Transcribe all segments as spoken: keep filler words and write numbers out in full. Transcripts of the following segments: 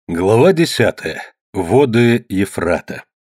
Глава десятая. Воды Ефрата.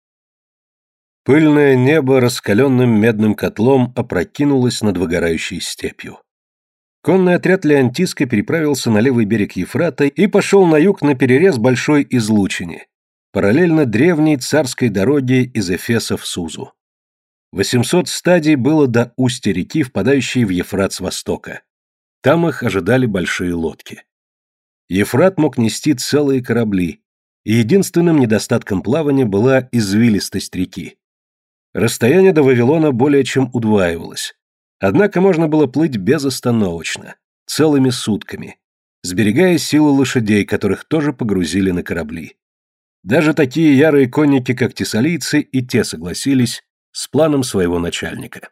Пыльное небо раскаленным медным котлом опрокинулось над выгорающей степью. Конный отряд Леонтиска переправился на левый берег Ефрата и пошел на юг наперерез большой излучине, параллельно древней царской дороге из Эфеса в Сузу. восемьсот стадий было до устья реки, впадающей в Ефрат с востока. Там их ожидали большие лодки. Ефрат мог нести целые корабли, и единственным недостатком плавания была извилистость реки. Расстояние до Вавилона более чем удваивалось, однако можно было плыть безостановочно, целыми сутками, сберегая силы лошадей, которых тоже погрузили на корабли. Даже такие ярые конники, как тессалийцы, и те согласились с планом своего начальника.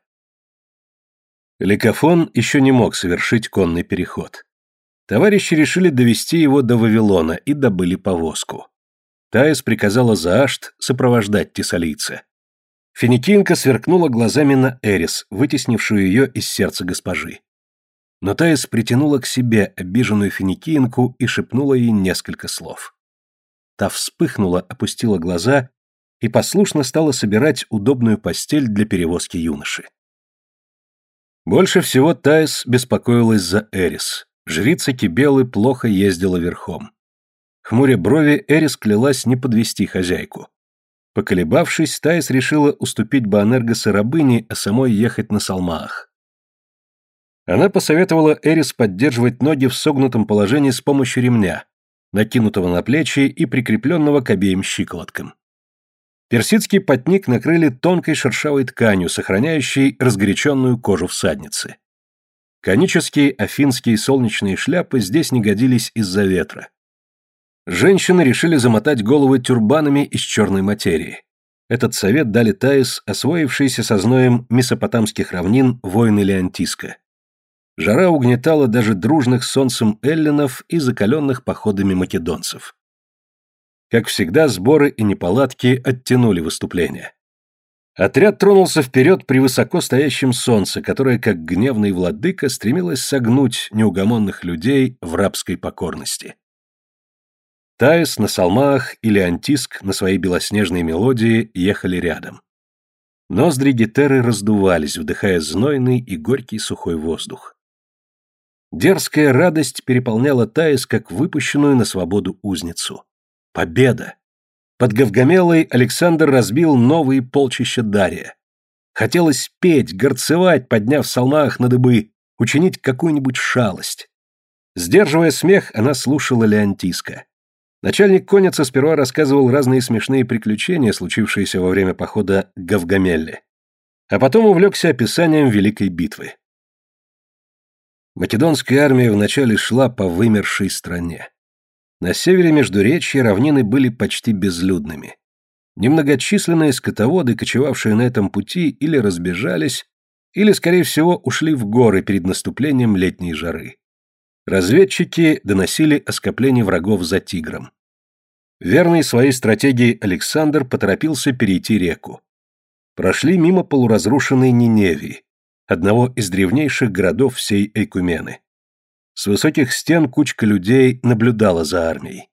Ликофон еще не мог совершить конный переход. Товарищи решили довести его до Вавилона и добыли повозку. Таис приказала Заашт сопровождать тессалийца. Финикинка сверкнула глазами на Эрис, вытеснившую ее из сердца госпожи. Но Таис притянула к себе обиженную финикинку и шепнула ей несколько слов. Та вспыхнула, опустила глаза и послушно стала собирать удобную постель для перевозки юноши. Больше всего Таис беспокоилась за Эрис. Жрица Кибелы плохо ездила верхом. Хмуря брови, Эрис клялась не подвести хозяйку. Поколебавшись, Таис решила уступить Боанергоса рабыне, а самой ехать на салмаах. Она посоветовала Эрис поддерживать ноги в согнутом положении с помощью ремня, накинутого на плечи и прикрепленного к обеим щиколоткам. Персидский потник накрыли тонкой шершавой тканью, сохраняющей разгоряченную кожу всадницы. Конические афинские солнечные шляпы здесь не годились из-за ветра. Женщины решили замотать головы тюрбанами из черной материи. Этот совет дали Таис, освоившиеся со зноем месопотамских равнин воины Леонтиска. Жара угнетала даже дружных солнцем эллинов и закаленных походами македонцев. Как всегда, сборы и неполадки оттянули выступление. Отряд тронулся вперед при высоко стоящем солнце, которое, как гневный владыка, стремилось согнуть неугомонных людей в рабской покорности. Таис на салмаах и Леонтиск на своей белоснежной мелодии ехали рядом. Ноздри Гетеры раздувались, вдыхая знойный и горький сухой воздух. Дерзкая радость переполняла Таис, как выпущенную на свободу узницу. Победа! Под Гавгамелой Александр разбил новые полчища Дария. Хотелось петь, горцевать, подняв в салмаах на дыбы, учинить какую-нибудь шалость. Сдерживая смех, она слушала Леонтиска. Начальник конницы сперва рассказывал разные смешные приключения, случившиеся во время похода к Гавгамелле, а потом увлекся описанием Великой битвы. Македонская армия вначале шла по вымершей стране. На севере Междуречья равнины были почти безлюдными. Немногочисленные скотоводы, кочевавшие на этом пути, или разбежались, или, скорее всего, ушли в горы перед наступлением летней жары. Разведчики доносили о скоплении врагов за Тигром. Верный своей стратегии Александр поторопился перейти реку. Прошли мимо полуразрушенной Ниневии, одного из древнейших городов всей Эйкумены. С высоких стен кучка людей наблюдала за армией.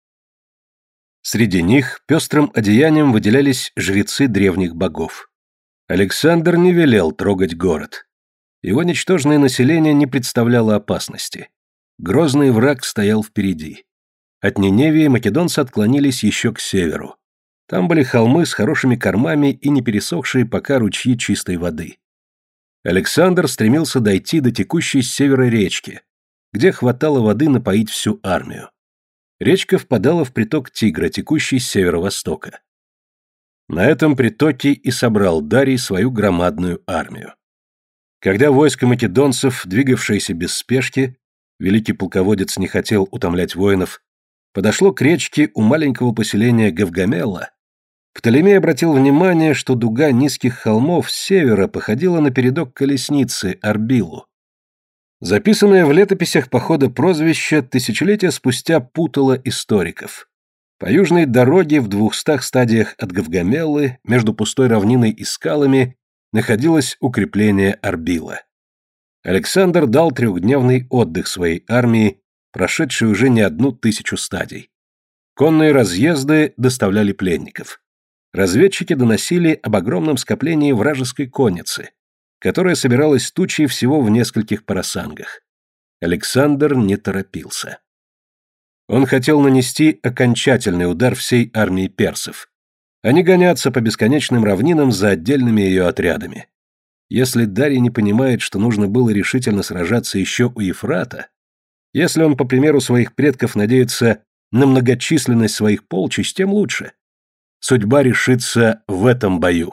Среди них пестрым одеянием выделялись жрецы древних богов. Александр не велел трогать город. Его ничтожное население не представляло опасности. Грозный враг стоял впереди. От Ниневии македонцы отклонились еще к северу. Там были холмы с хорошими кормами и не пересохшие пока ручьи чистой воды. Александр стремился дойти до текущей с севера речки, где хватало воды напоить всю армию. Речка впадала в приток Тигра, текущий с северо-востока. На этом притоке и собрал Дарий свою громадную армию. Когда войско македонцев, двигавшееся без спешки, великий полководец не хотел утомлять воинов, подошло к речке у маленького поселения Гавгамелла, Птолемей обратил внимание, что дуга низких холмов с севера походила на передок колесницы Арбилу. Записанное в летописях похода прозвище тысячелетия спустя путало историков. По южной дороге в двухстах стадиях от Гавгамеллы, между пустой равниной и скалами, находилось укрепление Арбила. Александр дал трехдневный отдых своей армии, прошедшей уже не одну тысячу стадий. Конные разъезды доставляли пленников. Разведчики доносили об огромном скоплении вражеской конницы, которая собиралась тучей всего в нескольких парасангах. Александр не торопился. Он хотел нанести окончательный удар всей армии персов, а не гоняться по бесконечным равнинам за отдельными ее отрядами. Если Дарий не понимает, что нужно было решительно сражаться еще у Ефрата, если он, по примеру своих предков, надеется на многочисленность своих полчищ, тем лучше. Судьба решится в этом бою.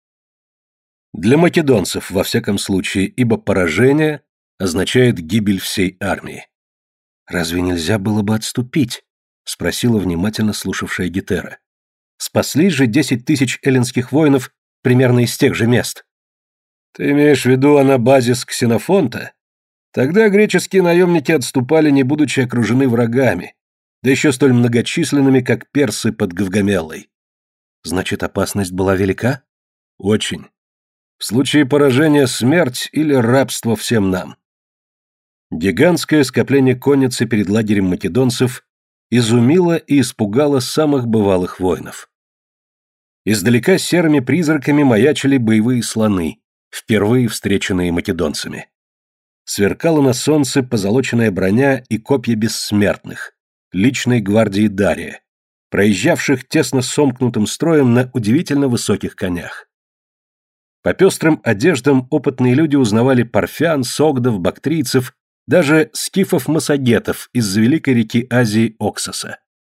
Для македонцев, во всяком случае, ибо поражение означает гибель всей армии. «Разве нельзя было бы отступить?» — спросила внимательно слушавшая Гетера. «Спаслись же десять тысяч эллинских воинов примерно из тех же мест». «Ты имеешь в виду анабазис Ксенофонта? Тогда греческие наемники отступали, не будучи окружены врагами, да еще столь многочисленными, как персы под Гавгамеллой». «Значит, опасность была велика?» «Очень. В случае поражения смерть или рабство всем нам». Гигантское скопление конницы перед лагерем македонцев изумило и испугало самых бывалых воинов. Издалека серыми призраками маячили боевые слоны, впервые встреченные македонцами. Сверкала на солнце позолоченная броня и копья бессмертных, личной гвардии Дария, проезжавших тесно сомкнутым строем на удивительно высоких конях. По пестрым одеждам опытные люди узнавали парфян, согдов, бактрийцев, даже скифов-массагетов из великой реки Азии Оксоса.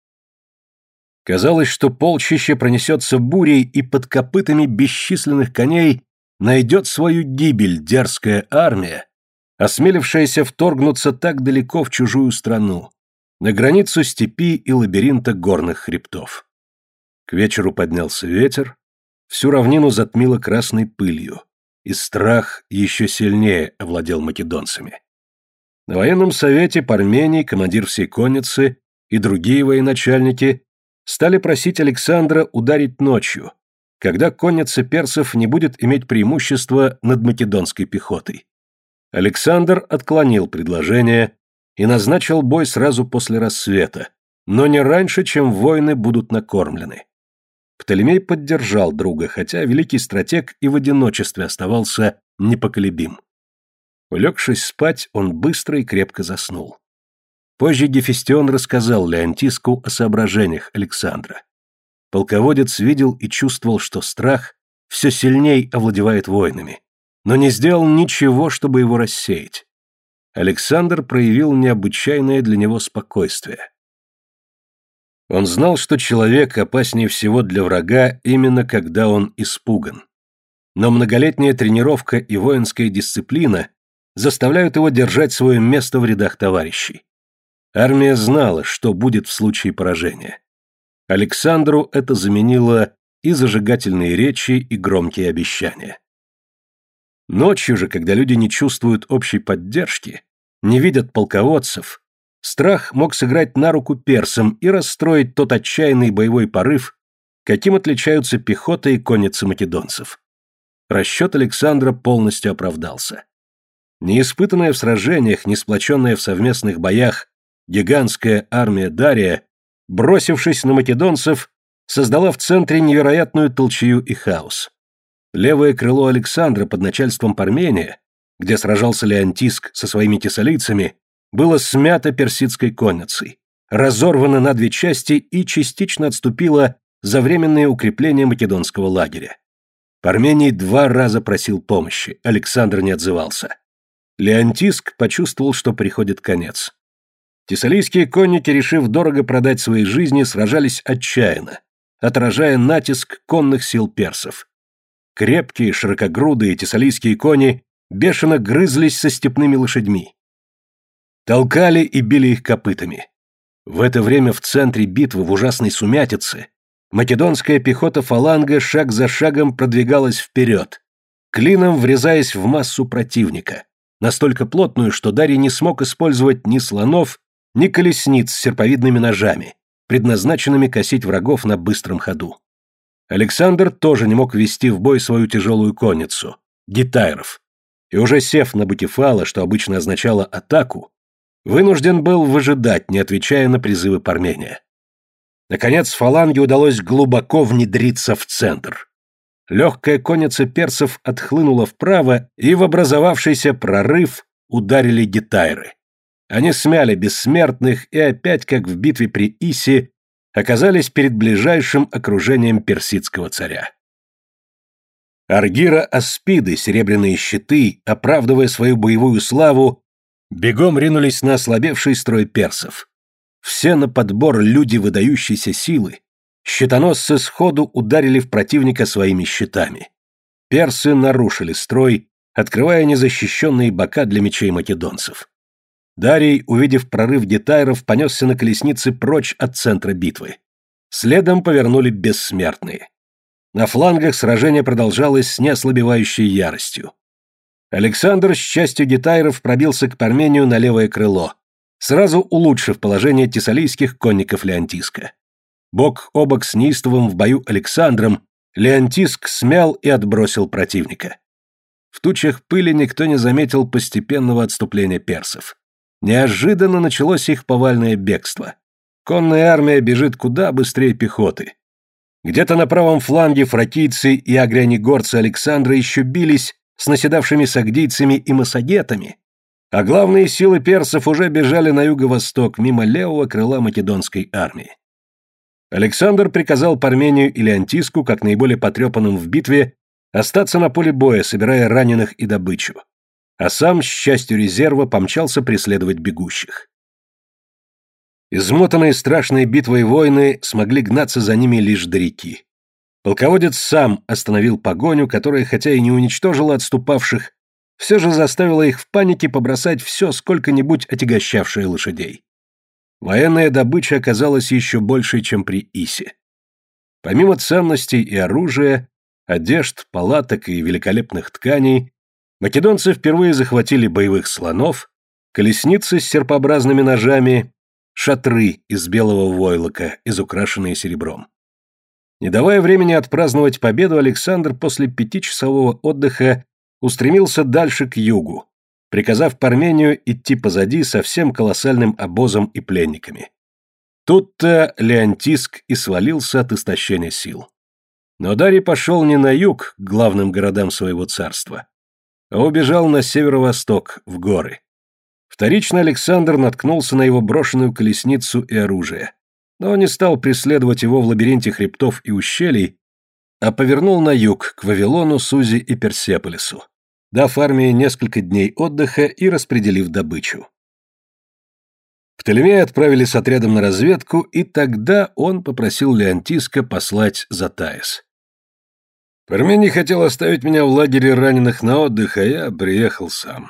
Казалось, что полчище пронесется бурей, и под копытами бесчисленных коней найдет свою гибель дерзкая армия, осмелившаяся вторгнуться так далеко в чужую страну, на границу степи и лабиринта горных хребтов. К вечеру поднялся ветер, всю равнину затмило красной пылью, и страх еще сильнее овладел македонцами. На военном совете Пармений, командир всей конницы, и другие военачальники стали просить Александра ударить ночью, когда конница персов не будет иметь преимущества над македонской пехотой. Александр отклонил предложение и назначил бой сразу после рассвета, но не раньше, чем воины будут накормлены. Птолемей поддержал друга, хотя великий стратег и в одиночестве оставался непоколебим. Улегшись спать, он быстро и крепко заснул. Позже Гефестион рассказал Леонтиску о соображениях Александра. Полководец видел и чувствовал, что страх все сильней овладевает воинами, но не сделал ничего, чтобы его рассеять. Александр проявил необычайное для него спокойствие. Он знал, что человек опаснее всего для врага именно когда он испуган. Но многолетняя тренировка и воинская дисциплина заставляют его держать свое место в рядах товарищей. Армия знала, что будет в случае поражения. Александру это заменило и зажигательные речи, и громкие обещания. Ночью же, когда люди не чувствуют общей поддержки, не видят полководцев, страх мог сыграть на руку персам и расстроить тот отчаянный боевой порыв, каким отличаются пехота и конница македонцев. Расчет Александра полностью оправдался. Неиспытанная в сражениях, не сплоченная в совместных боях, гигантская армия Дария, бросившись на македонцев, создала в центре невероятную толчею и хаос. Левое крыло Александра под начальством Пармения, где сражался Леонтиск со своими тессалийцами, было смято персидской конницей, разорвано на две части и частично отступило за временные укрепления македонского лагеря. Пармений два раза просил помощи, Александр не отзывался. Леонтиск почувствовал, что приходит конец. Тессалийские конники, решив дорого продать свои жизни, сражались отчаянно, отражая натиск конных сил персов. Крепкие, широкогрудые тессалийские кони бешено грызлись со степными лошадьми. Толкали и били их копытами. В это время в центре битвы, в ужасной сумятице, македонская пехота фаланга шаг за шагом продвигалась вперед, клином врезаясь в массу противника, настолько плотную, что Дарий не смог использовать ни слонов, ни колесниц с серповидными ножами, предназначенными косить врагов на быстром ходу. Александр тоже не мог ввести в бой свою тяжелую конницу, гетайров, и уже сев на Бутифала, что обычно означало атаку, вынужден был выжидать, не отвечая на призывы Пармения. Наконец фаланге удалось глубоко внедриться в центр. Легкая конница персов отхлынула вправо, и в образовавшийся прорыв ударили геттайры. Они смяли бессмертных и опять, как в битве при Исе, оказались перед ближайшим окружением персидского царя. Аргира-аспиды, серебряные щиты, оправдывая свою боевую славу, бегом ринулись на ослабевший строй персов. Все на подбор люди выдающейся силы, щитоносцы сходу ударили в противника своими щитами. Персы нарушили строй, открывая незащищенные бока для мечей македонцев. Дарий, увидев прорыв геттайров, понесся на колеснице прочь от центра битвы. Следом повернули бессмертные. На флангах сражение продолжалось с неослабевающей яростью. Александр с частью геттайров пробился к Пармению на левое крыло, сразу улучшив положение тессалийских конников Леонтиска. Бок о бок с неистовым в бою Александром, Леонтиск смял и отбросил противника. В тучах пыли никто не заметил постепенного отступления персов. Неожиданно началось их повальное бегство. Конная армия бежит куда быстрее пехоты. Где-то на правом фланге фракийцы и агрянигорцы Александра еще бились с наседавшими сагдийцами и массагетами, а главные силы персов уже бежали на юго-восток, мимо левого крыла македонской армии. Александр приказал Пармению и Леонтиску, как наиболее потрепанным в битве, остаться на поле боя, собирая раненых и добычу, а сам с частью резерва помчался преследовать бегущих. Измотанные страшной битвой воины смогли гнаться за ними лишь до реки. Полководец сам остановил погоню, которая, хотя и не уничтожила отступавших, все же заставила их в панике побросать все сколько-нибудь отягощавшее лошадей. Военная добыча оказалась еще большей, чем при Исе. Помимо ценностей и оружия, одежд, палаток и великолепных тканей, македонцы впервые захватили боевых слонов, колесницы с серпообразными ножами, шатры из белого войлока, изукрашенные серебром. Не давая времени отпраздновать победу, Александр после пятичасового отдыха устремился дальше к югу, приказав Пармению идти позади со всем колоссальным обозом и пленниками. Тут-то Леонтиск и свалился от истощения сил. Но Дарий пошел не на юг, к главным городам своего царства, а убежал на северо-восток, в горы. Вторично Александр наткнулся на его брошенную колесницу и оружие, но не стал преследовать его в лабиринте хребтов и ущелий, а повернул на юг, к Вавилону, Сузе и Персеполису, дав армии несколько дней отдыха и распределив добычу. Птолемеи отправили с отрядом на разведку, и тогда он попросил Леонтиска послать за Таис. «Пармений хотел оставить меня в лагере раненых на отдых, а я приехал сам».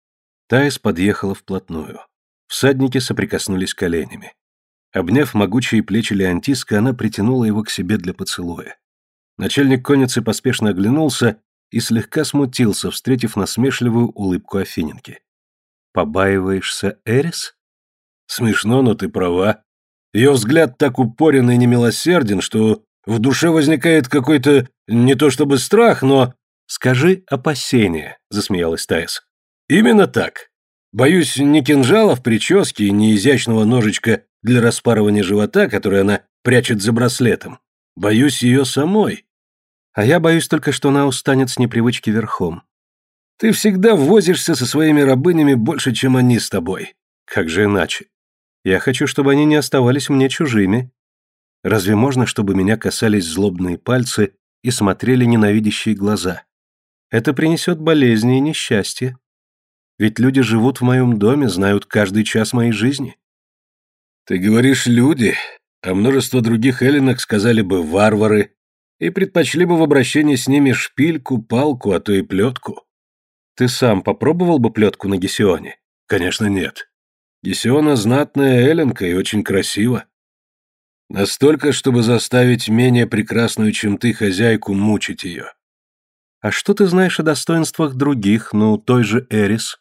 Таис подъехала вплотную. Всадники соприкоснулись коленями. Обняв могучие плечи Леонтиска, она притянула его к себе для поцелуя. Начальник конницы поспешно оглянулся и слегка смутился, встретив насмешливую улыбку Афиненки. «Побаиваешься Эрис?» «Смешно, но ты права. Ее взгляд так упорен и немилосерден, что в душе возникает какой-то не то чтобы страх, но...» «Скажи опасение», — засмеялась Таис. «Именно так. Боюсь не кинжала в прическе, не изящного ножичка для распарывания живота, который она прячет за браслетом. Боюсь ее самой. А я боюсь только, что она устанет с непривычки верхом. Ты всегда возишься со своими рабынями больше, чем они с тобой. Как же иначе? Я хочу, чтобы они не оставались мне чужими. Разве можно, чтобы меня касались злобные пальцы и смотрели ненавидящие глаза? Это принесет болезни и несчастье. Ведь люди живут в моем доме, знают каждый час моей жизни». «Ты говоришь «люди», а множество других эллинок сказали бы «варвары» и предпочли бы в обращении с ними шпильку, палку, а то и плетку. Ты сам попробовал бы плетку на Гесионе? Конечно, нет. Гесиона знатная эллинка и очень красива. Настолько, чтобы заставить менее прекрасную, чем ты, хозяйку, мучить ее. А что ты знаешь о достоинствах других, ну, той же Эрис?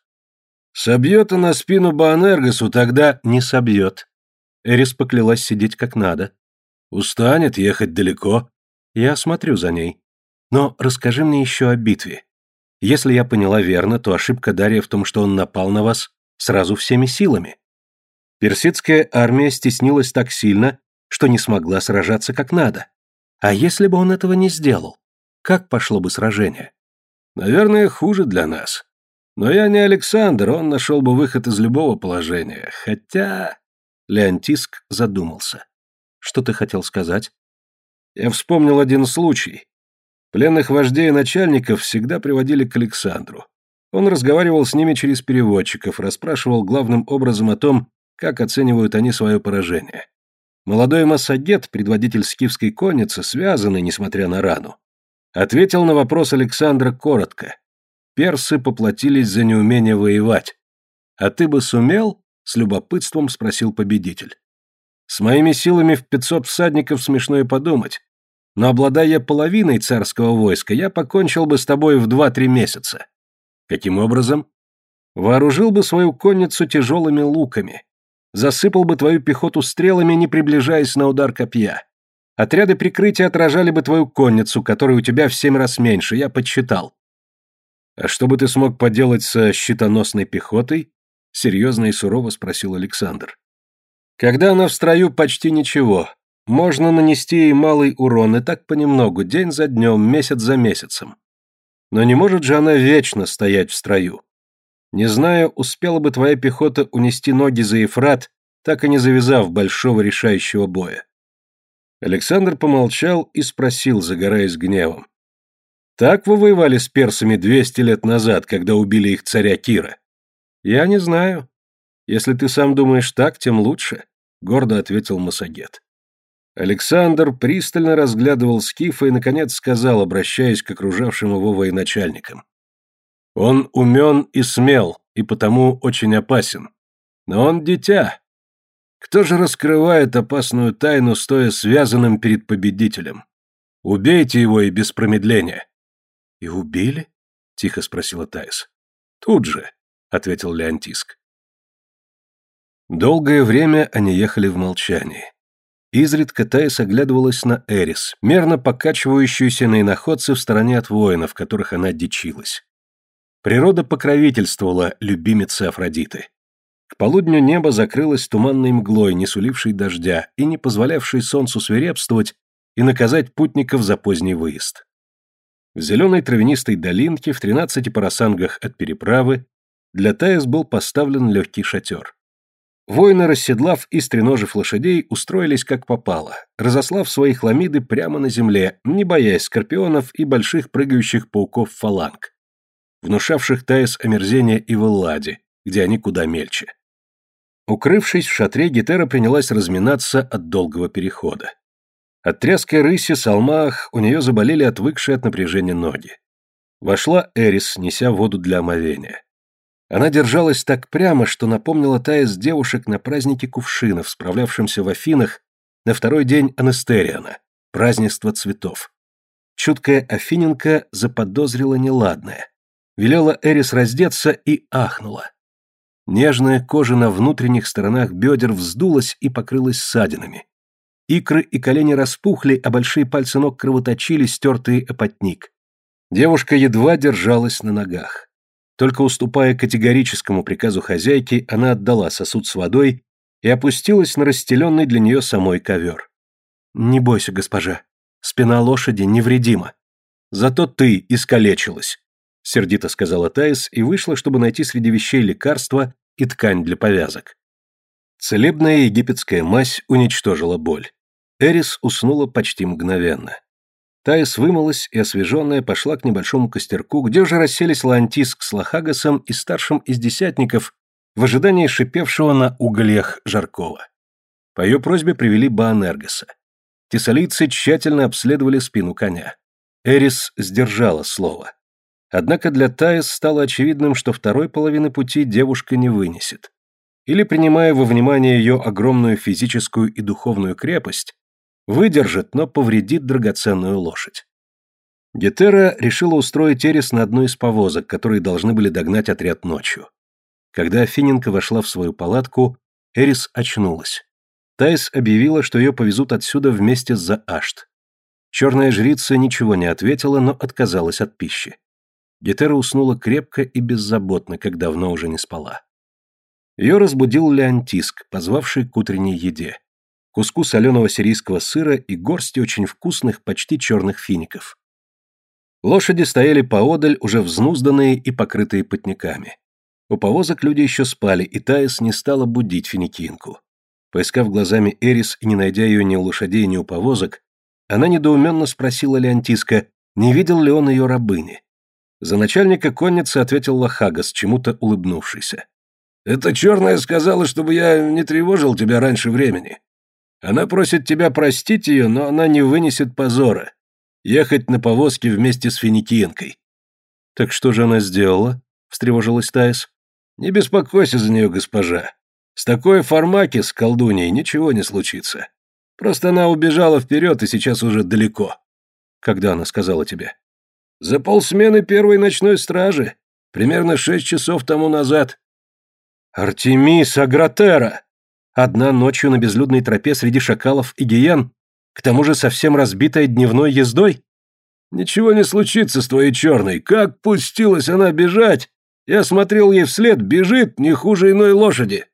Собьет она спину Боанергосу, тогда не собьет. Эрис поклялась сидеть как надо. Устанет, ехать далеко. Я смотрю за ней. Но расскажи мне еще о битве. Если я поняла верно, то ошибка Дария в том, что он напал на вас сразу всеми силами. Персидская армия стеснилась так сильно, что не смогла сражаться как надо. А если бы он этого не сделал, как пошло бы сражение? Наверное, хуже для нас. Но я не Александр, он нашел бы выход из любого положения. Хотя... Леонтиск задумался. Что ты хотел сказать? Я вспомнил один случай. Пленных вождей и начальников всегда приводили к Александру. Он разговаривал с ними через переводчиков, расспрашивал главным образом о том, как оценивают они свое поражение. Молодой Массагет, предводитель скифской конницы, связанный, несмотря на рану, ответил на вопрос Александра коротко. Персы поплатились за неумение воевать. «А ты бы сумел?» — с любопытством спросил победитель. «С моими силами в пятьсот всадников смешно и подумать. Но обладая половиной царского войска, я покончил бы с тобой в два-три месяца». Каким образом? Вооружил бы свою конницу тяжелыми луками, засыпал бы твою пехоту стрелами, не приближаясь на удар копья. Отряды прикрытия отражали бы твою конницу, которой у тебя в семь раз меньше, я подсчитал. А что бы ты смог поделать со щитоносной пехотой? Серьезно и сурово спросил Александр. Когда она в строю, почти ничего. Можно нанести ей малый урон, и так понемногу, день за днем, месяц за месяцем. Но не может же она вечно стоять в строю. Не знаю, успела бы твоя пехота унести ноги за Ефрат, так и не завязав большого решающего боя. Александр помолчал и спросил, загораясь гневом. Так вы воевали с персами двести лет назад, когда убили их царя Кира? Я не знаю. Если ты сам думаешь так, тем лучше, гордо ответил Массагет. Александр пристально разглядывал скифа и, наконец, сказал, обращаясь к окружавшим его военачальникам. Он умен и смел, и потому очень опасен. Но он дитя. Кто же раскрывает опасную тайну, стоя связанным перед победителем? Убейте его и без промедления. — И убили? — тихо спросила Таис. — Тут же, — ответил Леонтиск. Долгое время они ехали в молчании. Изредка Таис оглядывалась на Эрис, мерно покачивающуюся на иноходце в стороне от воинов, которых она дичилась. Природа покровительствовала любимице Афродиты. К полудню небо закрылось туманной мглой, не сулившей дождя и не позволявшей солнцу свирепствовать и наказать путников за поздний выезд. В зеленой травянистой долинке, в тринадцати парасангах от переправы, для Таис был поставлен легкий шатер. Воины, расседлав и стреножив лошадей, устроились как попало, разослав свои хламиды прямо на земле, не боясь скорпионов и больших прыгающих пауков-фаланг, внушавших Таис омерзение и в Элладе, где они куда мельче. Укрывшись в шатре, Гетера принялась разминаться от долгого перехода. От тряской рыси салмах у нее заболели отвыкшие от напряжения ноги. Вошла Эрис, неся воду для омовения. Она держалась так прямо, что напомнила Таис девушек на празднике кувшинов, справлявшемся в Афинах на второй день Анестериана, празднества цветов. Чуткая афиненка заподозрила неладное. Велела Эрис раздеться и ахнула. Нежная кожа на внутренних сторонах бедер вздулась и покрылась ссадинами. Икры и колени распухли, а большие пальцы ног кровоточили, стертые о потник. Девушка едва держалась на ногах. Только уступая категорическому приказу хозяйки, она отдала сосуд с водой и опустилась на расстеленный для нее самой ковер. «Не бойся, госпожа, спина лошади невредима. Зато ты искалечилась», — сердито сказала Таис и вышла, чтобы найти среди вещей лекарства и ткань для повязок. Целебная египетская мазь уничтожила боль. Эрис уснула почти мгновенно. Таис вымылась и, освеженная, пошла к небольшому костерку, где уже расселись Леонтиск с Лохагасом и старшим из десятников в ожидании шипевшего на угольях жаркого. По ее просьбе привели Боанергоса. Тессалийцы тщательно обследовали спину коня. Эрис сдержала слово. Однако для Таис стало очевидным, что второй половины пути девушка не вынесет. Или, принимая во внимание ее огромную физическую и духовную крепость, выдержит, но повредит драгоценную лошадь. Гетера решила устроить Эрис на одной из повозок, которые должны были догнать отряд ночью. Когда Афиненко вошла в свою палатку, Эрис очнулась. Таис объявила, что ее повезут отсюда вместе с Заашт. Черная жрица ничего не ответила, но отказалась от пищи. Гетера уснула крепко и беззаботно, как давно уже не спала. Ее разбудил Леонтиск, позвавший к утренней еде. куску соленого сирийского сыра и горсти очень вкусных, почти черных фиников. Лошади стояли поодаль, уже взнузданные и покрытые потниками. У повозок люди еще спали, и Таис не стала будить финикинку. Поискав глазами Эрис и не найдя ее ни у лошадей, ни у повозок, она недоуменно спросила Леонтиска, не видел ли он ее рабыни. За начальника конницы ответил Лохагас, чему-то улыбнувшийся. «Эта черная сказала, чтобы я не тревожил тебя раньше времени. Она просит тебя простить ее, но она не вынесет позора. Ехать на повозке вместе с финикиенкой». «Так что же она сделала?» — встревожилась Таис. «Не беспокойся за нее, госпожа. С такой Фармаки, с колдуньей, ничего не случится. Просто она убежала вперед и сейчас уже далеко». «Когда она сказала тебе?» «За полсмены первой ночной стражи. Примерно шесть часов тому назад». «Артемис Агратера! Одна ночью на безлюдной тропе среди шакалов и гиен, к тому же совсем разбитая дневной ездой?» «Ничего не случится с твоей черной. Как пустилась она бежать! Я смотрел ей вслед, бежит не хуже иной лошади».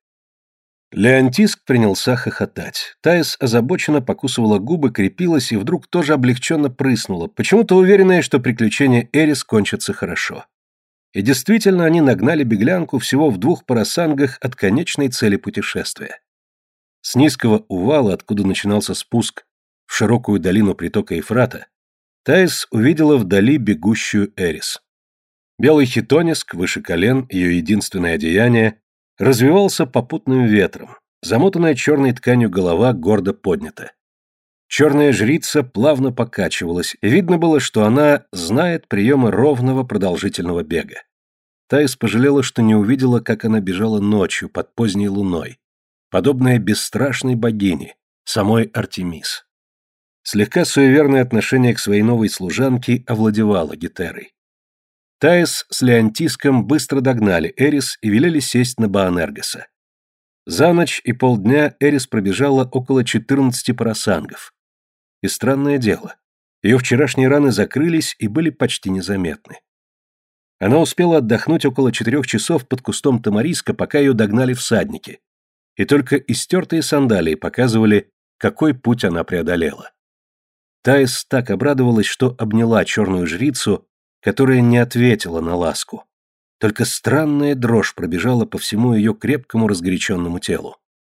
Леонтиск принялся хохотать. Таис озабоченно покусывала губы, крепилась и вдруг тоже облегченно прыснула, почему-то уверенная, что приключения Эрис кончатся хорошо. И действительно, они нагнали беглянку всего в двух парасангах от конечной цели путешествия. С низкого увала, откуда начинался спуск в широкую долину притока Ефрата, Таис увидела вдали бегущую Эрис. Белый хитониск, выше колен, ее единственное одеяние, развивался попутным ветром, замотанная черной тканью голова гордо поднята. Черная жрица плавно покачивалась, и видно было, что она знает приемы ровного продолжительного бега. Таис пожалела, что не увидела, как она бежала ночью под поздней луной, подобная бесстрашной богине, самой Артемис. Слегка суеверное отношение к своей новой служанке овладевало Гетерой. Таис с Леонтиском быстро догнали Эрис и велели сесть на Баанергоса. За ночь и полдня Эрис пробежала около четырнадцати парасангов. И странное дело, ее вчерашние раны закрылись и были почти незаметны. Она успела отдохнуть около четырех часов под кустом тамариска, пока ее догнали всадники, и только истертые сандалии показывали, какой путь она преодолела. Таис так обрадовалась, что обняла черную жрицу, которая не ответила на ласку. Только странная дрожь пробежала по всему ее крепкому разгоряченному телу.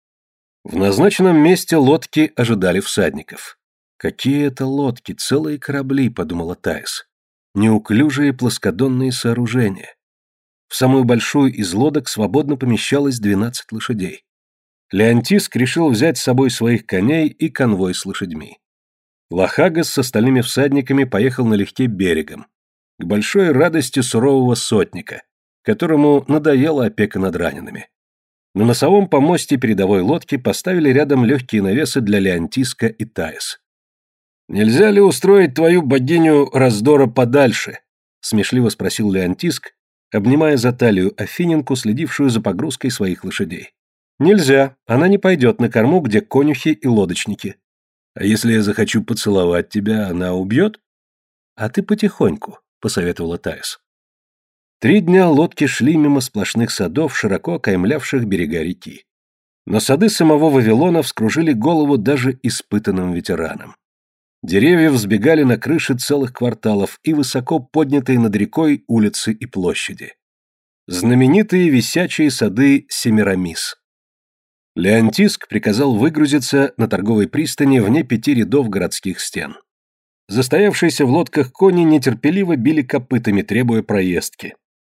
В назначенном месте лодки ожидали всадников. «Какие это лодки, целые корабли», — подумала Таис. «Неуклюжие плоскодонные сооружения». В самую большую из лодок свободно помещалось двенадцать лошадей. Леонтиск решил взять с собой своих коней и конвой с лошадьми. Лохагас с остальными всадниками поехал налегке берегом, к большой радости сурового сотника, которому надоела опека над ранеными. На носовом помосте передовой лодки поставили рядом легкие навесы для Леонтиска и Таис. «Нельзя ли устроить твою богиню раздора подальше?» — смешливо спросил Леонтиск, обнимая за талию Афиненку, следившую за погрузкой своих лошадей. «Нельзя, она не пойдет на корму, где конюхи и лодочники. А если я захочу поцеловать тебя, она убьет?» «А ты потихоньку», — посоветовала Таис. Три дня лодки шли мимо сплошных садов, широко окаймлявших берега реки. Но сады самого Вавилона вскружили голову даже испытанным ветеранам. Деревья взбегали на крыши целых кварталов и высоко поднятые над рекой улицы и площади. Знаменитые висячие сады Семирамис. Леонтиск приказал выгрузиться на торговой пристани вне пяти рядов городских стен. Застоявшиеся в лодках кони нетерпеливо били копытами, требуя проездки.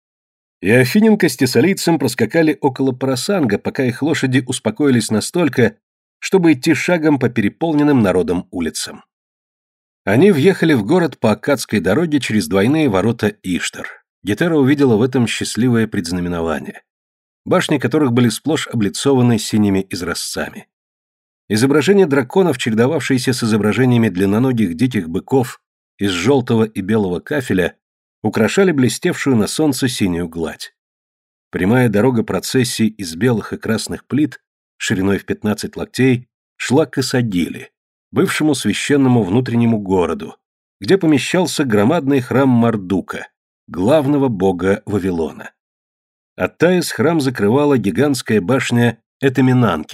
И Афиненко с тессалийцем проскакали около Парасанга, пока их лошади успокоились настолько, чтобы идти шагом по переполненным народом улицам. Они въехали в город по Аккадской дороге через двойные ворота Иштар. Гетера увидела в этом счастливое предзнаменование, башни которых были сплошь облицованы синими изразцами. Изображения драконов, чередовавшиеся с изображениями длинноногих диких быков из желтого и белого кафеля, украшали блестевшую на солнце синюю гладь. Прямая дорога процессии из белых и красных плит, шириной в пятнадцать локтей, шла к Исагиле, бывшему священному внутреннему городу, где помещался громадный храм Мардука, главного бога Вавилона. От Таис храм закрывала гигантская башня Этаминанки,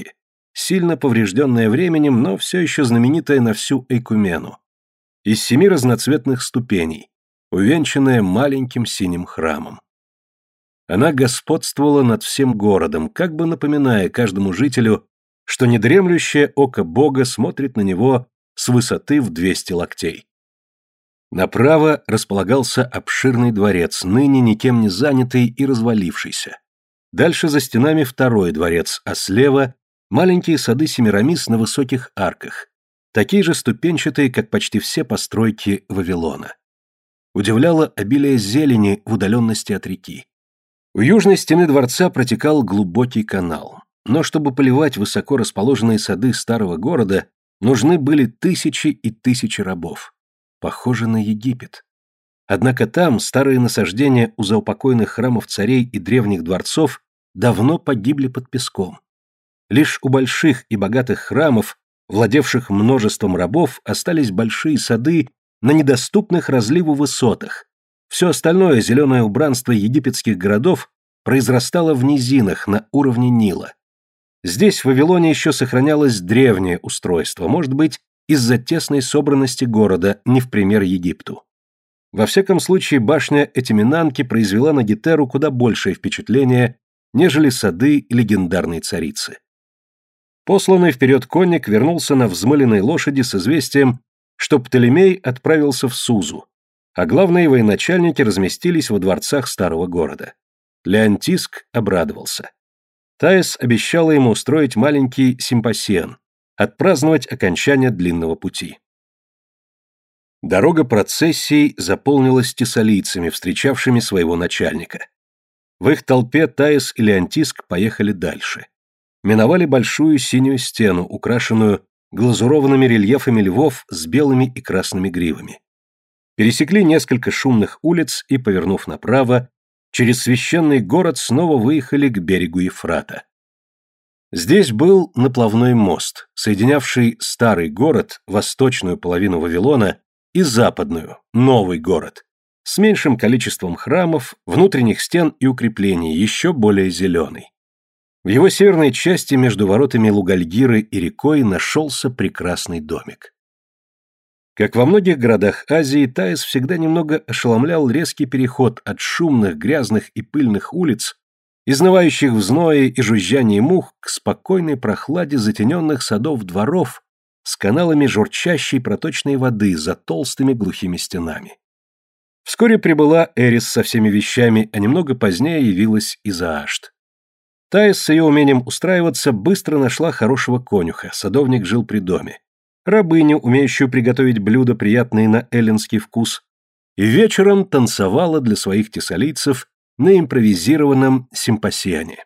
сильно поврежденная временем, но все еще знаменитая на всю Эйкумену, из семи разноцветных ступеней, увенчанная маленьким синим храмом. Она господствовала над всем городом, как бы напоминая каждому жителю, что недремлющее око Бога смотрит на него с высоты в двести локтей. Направо располагался обширный дворец, ныне никем не занятый и развалившийся. Дальше за стенами второй дворец, а слева маленькие сады Семирамис на высоких арках, такие же ступенчатые, как почти все постройки Вавилона. Удивляло обилие зелени в удаленности от реки. У южной стены дворца протекал глубокий канал, но чтобы поливать высоко расположенные сады старого города, нужны были тысячи и тысячи рабов. Похоже на Египет. Однако там старые насаждения у заупокойных храмов царей и древних дворцов давно погибли под песком. Лишь у больших и богатых храмов, владевших множеством рабов, остались большие сады на недоступных разливу высотах. Все остальное зеленое убранство египетских городов произрастало в низинах на уровне Нила. Здесь в Вавилоне еще сохранялось древнее устройство, может быть, из-за тесной собранности города, не в пример Египту. Во всяком случае, башня Этиминанки произвела на Гетеру куда большее впечатление, нежели сады легендарной царицы. Посланный вперед конник вернулся на взмыленной лошади с известием, что Птолемей отправился в Сузу, а главные военачальники разместились во дворцах старого города. Леонтиск обрадовался. Таис обещала ему устроить маленький симпосион, отпраздновать окончание длинного пути. Дорога процессий заполнилась тессалийцами, встречавшими своего начальника. В их толпе Таис и Леонтиск поехали дальше. Миновали большую синюю стену, украшенную глазурованными рельефами львов с белыми и красными гривами. Пересекли несколько шумных улиц и, повернув направо, через священный город снова выехали к берегу Ефрата. Здесь был наплавной мост, соединявший старый город, восточную половину Вавилона, и западную, новый город, с меньшим количеством храмов, внутренних стен и укреплений, еще более зеленый. В его северной части между воротами Лугальгиры и рекой нашелся прекрасный домик. Как во многих городах Азии, Таис всегда немного ошеломлял резкий переход от шумных, грязных и пыльных улиц, изнывающих в зное и жужжании мух, к спокойной прохладе затененных садов-дворов с каналами журчащей проточной воды за толстыми глухими стенами. Вскоре прибыла Эрис со всеми вещами, а немного позднее явилась и Заашт. Таис с ее умением устраиваться быстро нашла хорошего конюха, садовник жил при доме, рабыню, умеющую приготовить блюда, приятные на эллинский вкус, и вечером танцевала для своих тессалийцев на импровизированном симпосионе.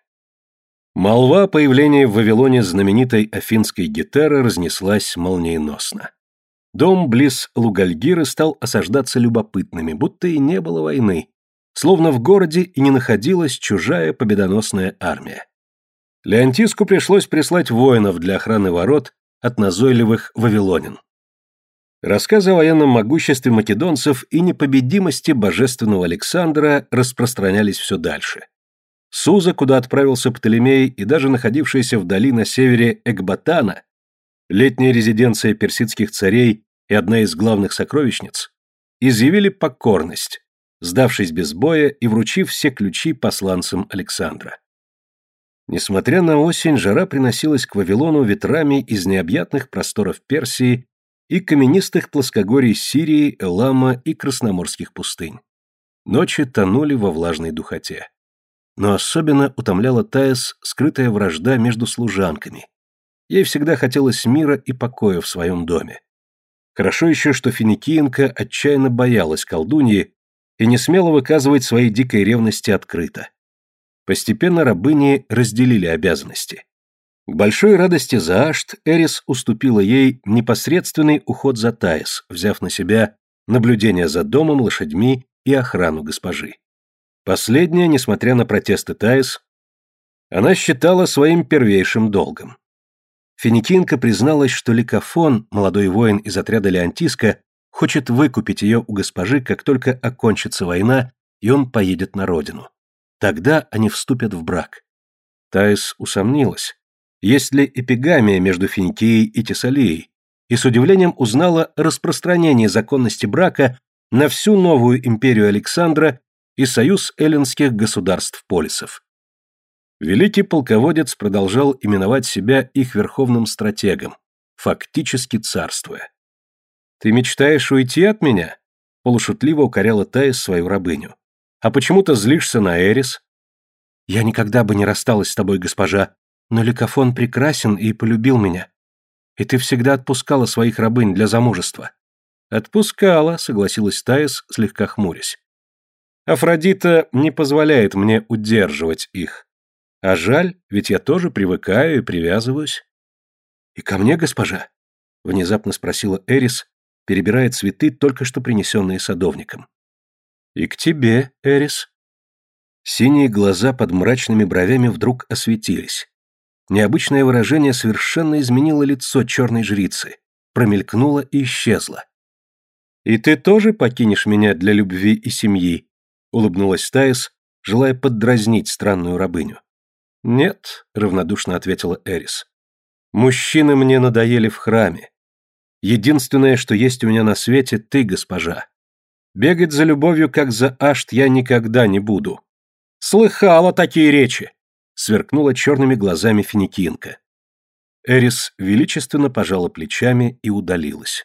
Молва о появлении в Вавилоне знаменитой афинской Гетеры разнеслась молниеносно. Дом близ Лугальгиры стал осаждаться любопытными, будто и не было войны, словно в городе и не находилась чужая победоносная армия. Леонтиску пришлось прислать воинов для охраны ворот от назойливых вавилонин. Рассказы о военном могуществе македонцев и непобедимости божественного Александра распространялись все дальше. Суза, куда отправился Птолемей, и даже находившаяся вдали на севере Экбатана, летняя резиденция персидских царей и одна из главных сокровищниц, изъявили покорность, сдавшись без боя и вручив все ключи посланцам Александра. Несмотря на осень, жара приносилась к Вавилону ветрами из необъятных просторов Персии и каменистых плоскогорий Сирии, Элама и Красноморских пустынь. Ночи тонули во влажной духоте. Но особенно утомляла Таис скрытая вражда между служанками. Ей всегда хотелось мира и покоя в своем доме. Хорошо еще, что финикиенка отчаянно боялась колдуньи и не смела выказывать своей дикой ревности открыто. Постепенно рабыни разделили обязанности. К большой радости Заашт Эрис уступила ей непосредственный уход за Таис, взяв на себя наблюдение за домом, лошадьми и охрану госпожи. Последняя, несмотря на протесты Таис, она считала своим первейшим долгом. Финикинка призналась, что Ликофон, молодой воин из отряда Леонтиска, хочет выкупить ее у госпожи, как только окончится война, и он поедет на родину. Тогда они вступят в брак. Таис усомнилась. есть ли эпигамия между Финикией и Тессалией, и с удивлением узнала о распространении законности брака на всю новую империю Александра и союз эллинских государств-полисов. Великий полководец продолжал именовать себя их верховным стратегом, фактически царствуя. «Ты мечтаешь уйти от меня?» — полушутливо укоряла Таис свою рабыню. «А почему ты злишься на Эрис?» «Я никогда бы не рассталась с тобой, госпожа, но Ликофон прекрасен и полюбил меня. И ты всегда отпускала своих рабынь для замужества». «Отпускала», — согласилась Таис, слегка хмурясь. «Афродита не позволяет мне удерживать их. А жаль, ведь я тоже привыкаю и привязываюсь». «И ко мне, госпожа?» — внезапно спросила Эрис, перебирая цветы, только что принесенные садовником. «И к тебе, Эрис». Синие глаза под мрачными бровями вдруг осветились. Необычное выражение совершенно изменило лицо черной жрицы, промелькнуло и исчезло. «И ты тоже покинешь меня для любви и семьи?» — улыбнулась Таис, желая поддразнить странную рабыню. «Нет», — равнодушно ответила Эрис. «Мужчины мне надоели в храме. Единственное, что есть у меня на свете, ты, госпожа. Бегать за любовью, как за Ашт, я никогда не буду». «Слыхала такие речи!» — сверкнула черными глазами финикинка. Эрис величественно пожала плечами и удалилась.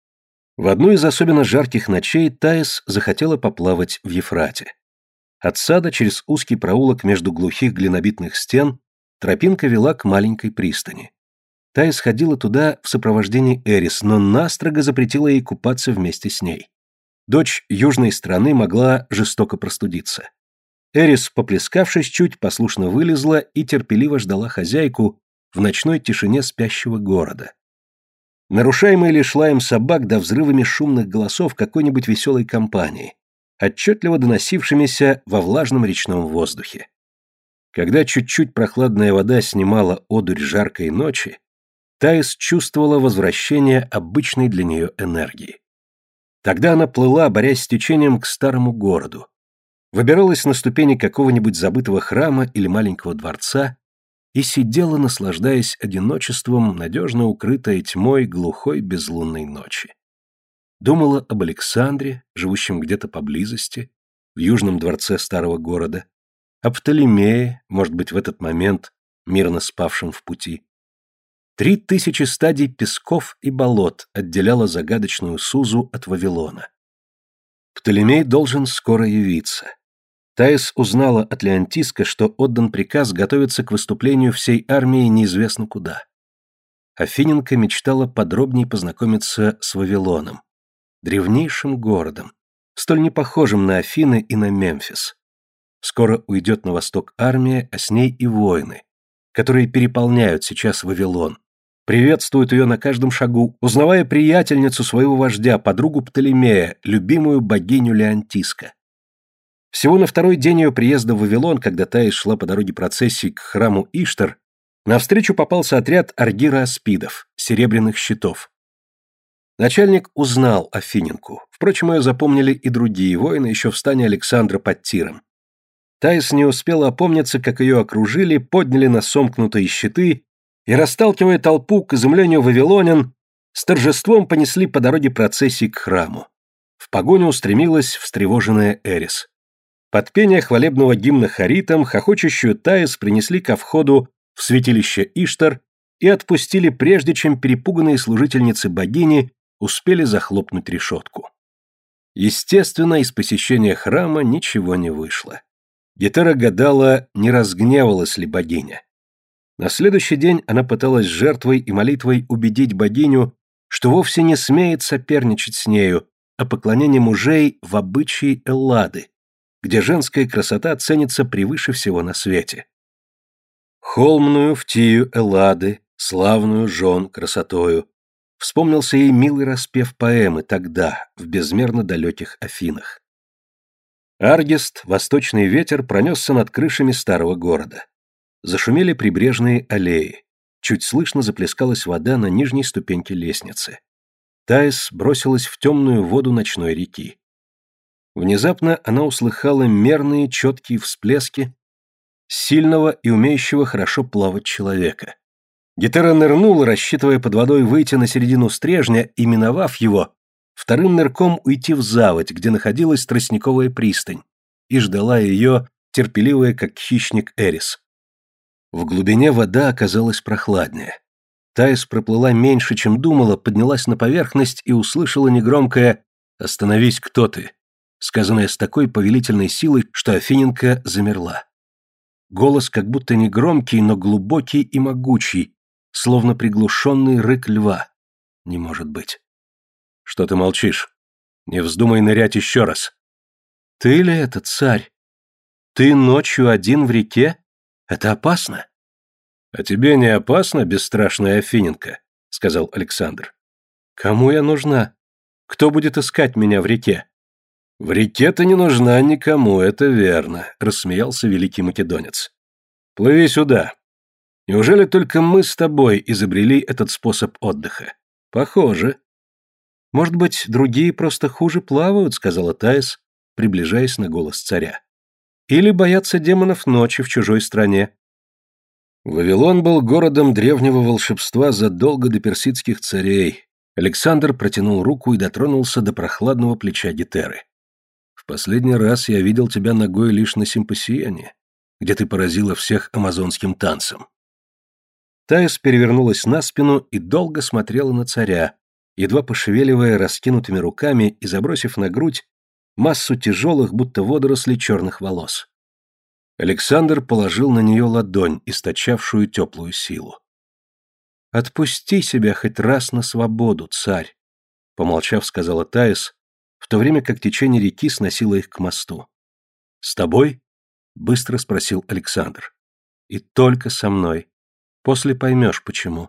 В одну из особенно жарких ночей Таис захотела поплавать в Ефрате. От сада через узкий проулок между глухих глинобитных стен тропинка вела к маленькой пристани. Таис ходила туда в сопровождении Эрис, но настрого запретила ей купаться вместе с ней. Дочь южной страны могла жестоко простудиться. Эрис, поплескавшись чуть, послушно вылезла и терпеливо ждала хозяйку в ночной тишине спящего города. Нарушаемый лишь лаем собак да взрывами шумных голосов какой-нибудь веселой компании, отчетливо доносившимися во влажном речном воздухе. Когда чуть-чуть прохладная вода снимала одурь жаркой ночи, Таис чувствовала возвращение обычной для нее энергии. Тогда она плыла, борясь с течением, к старому городу, выбиралась на ступени какого-нибудь забытого храма или маленького дворца и сидела, наслаждаясь одиночеством, надежно укрытой тьмой глухой безлунной ночи. Думала об Александре, живущем где-то поблизости, в южном дворце старого города, об Птолемее, может быть, в этот момент мирно спавшем в пути. Три тысячи стадий песков и болот отделяло загадочную Сузу от Вавилона. Птолемей должен скоро явиться. Таис узнала от Леонтиска, что отдан приказ готовиться к выступлению всей армии неизвестно куда. Афиненко мечтала подробнее познакомиться с Вавилоном, древнейшим городом, столь непохожим на Афины и на Мемфис. Скоро уйдет на восток армия, а с ней и воины, которые переполняют сейчас Вавилон, приветствуют ее на каждом шагу, узнавая приятельницу своего вождя, подругу Птолемея, любимую богиню Леонтиска. Всего на второй день ее приезда в Вавилон, когда Таис шла по дороге процессии к храму Иштар, навстречу попался отряд аргира-аспидов, серебряных щитов. Начальник узнал Афиненку, впрочем, ее запомнили и другие воины еще в стане Александра под Тиром. Таис не успела опомниться, как ее окружили, подняли на сомкнутые щиты и, расталкивая толпу к изумлению вавилонян, с торжеством понесли по дороге процессии к храму. В погоню устремилась встревоженная Эрис. Под пение хвалебного гимна хоритам хохочущую Таис принесли ко входу в святилище Иштар и отпустили, прежде чем перепуганные служительницы богини успели захлопнуть решетку. Естественно, из посещения храма ничего не вышло. Гетера гадала, не разгневалась ли богиня. На следующий день она пыталась жертвой и молитвой убедить богиню, что вовсе не смеет соперничать с нею, а поклонение мужей в обычаи Эллады, где женская красота ценится превыше всего на свете. Холмную втию Эллады, славную жен красотою, вспомнился ей милый распев поэмы тогда, в безмерно далеких Афинах. Аргест, восточный ветер, пронесся над крышами старого города. Зашумели прибрежные аллеи. Чуть слышно заплескалась вода на нижней ступеньке лестницы. Таис бросилась в темную воду ночной реки. Внезапно она услыхала мерные четкие всплески сильного и умеющего хорошо плавать человека. Гетера нырнула, рассчитывая под водой выйти на середину стрежня и, миновав его, вторым нырком уйти в заводь, где находилась тростниковая пристань, и ждала ее, терпеливая, как хищник, Эрис. В глубине вода оказалась прохладнее. Таис проплыла меньше, чем думала, поднялась на поверхность и услышала негромкое «Остановись, кто ты?», сказанное с такой повелительной силой, что Афиненко замерла. Голос как будто не громкий, но глубокий и могучий, словно приглушенный рык льва. Не может быть. Что ты молчишь? Не вздумай нырять еще раз. Ты ли это, царь? Ты ночью один в реке? Это опасно. А тебе не опасно, бесстрашная Афиненко? Сказал Александр. Кому я нужна? Кто будет искать меня в реке? В реке ты не нужна никому, это верно, рассмеялся великий македонец. Плыви сюда. Неужели только мы с тобой изобрели этот способ отдыха? Похоже. Может быть, другие просто хуже плавают, сказала Таис, приближаясь на голос царя. Или боятся демонов ночи в чужой стране. Вавилон был городом древнего волшебства задолго до персидских царей. Александр протянул руку и дотронулся до прохладного плеча Гетеры. В последний раз я видел тебя ногой лишь на симпосионе, где ты поразила всех амазонским танцем. Таис перевернулась на спину и долго смотрела на царя, едва пошевеливая раскинутыми руками и забросив на грудь массу тяжелых, будто водорослей, черных волос. Александр положил на нее ладонь, источавшую теплую силу. «Отпусти себя хоть раз на свободу, царь», — помолчав, сказала Таис, в то время как течение реки сносило их к мосту. «С тобой?» — быстро спросил Александр. «И только со мной. После поймешь, почему».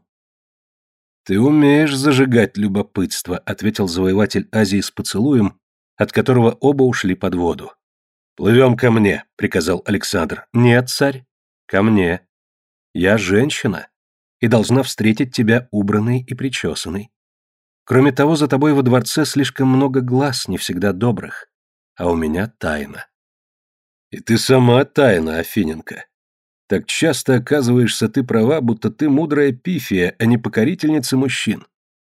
«Ты умеешь зажигать любопытство», — ответил завоеватель Азии с поцелуем, от которого оба ушли под воду. «Плывем ко мне», — приказал Александр. «Нет, царь, ко мне. Я женщина и должна встретить тебя убранной и причесанной. Кроме того, за тобой во дворце слишком много глаз, не всегда добрых, а у меня тайна». «И ты сама тайна, Афиненко. Так часто оказываешься ты права, будто ты мудрая пифия, а не покорительница мужчин».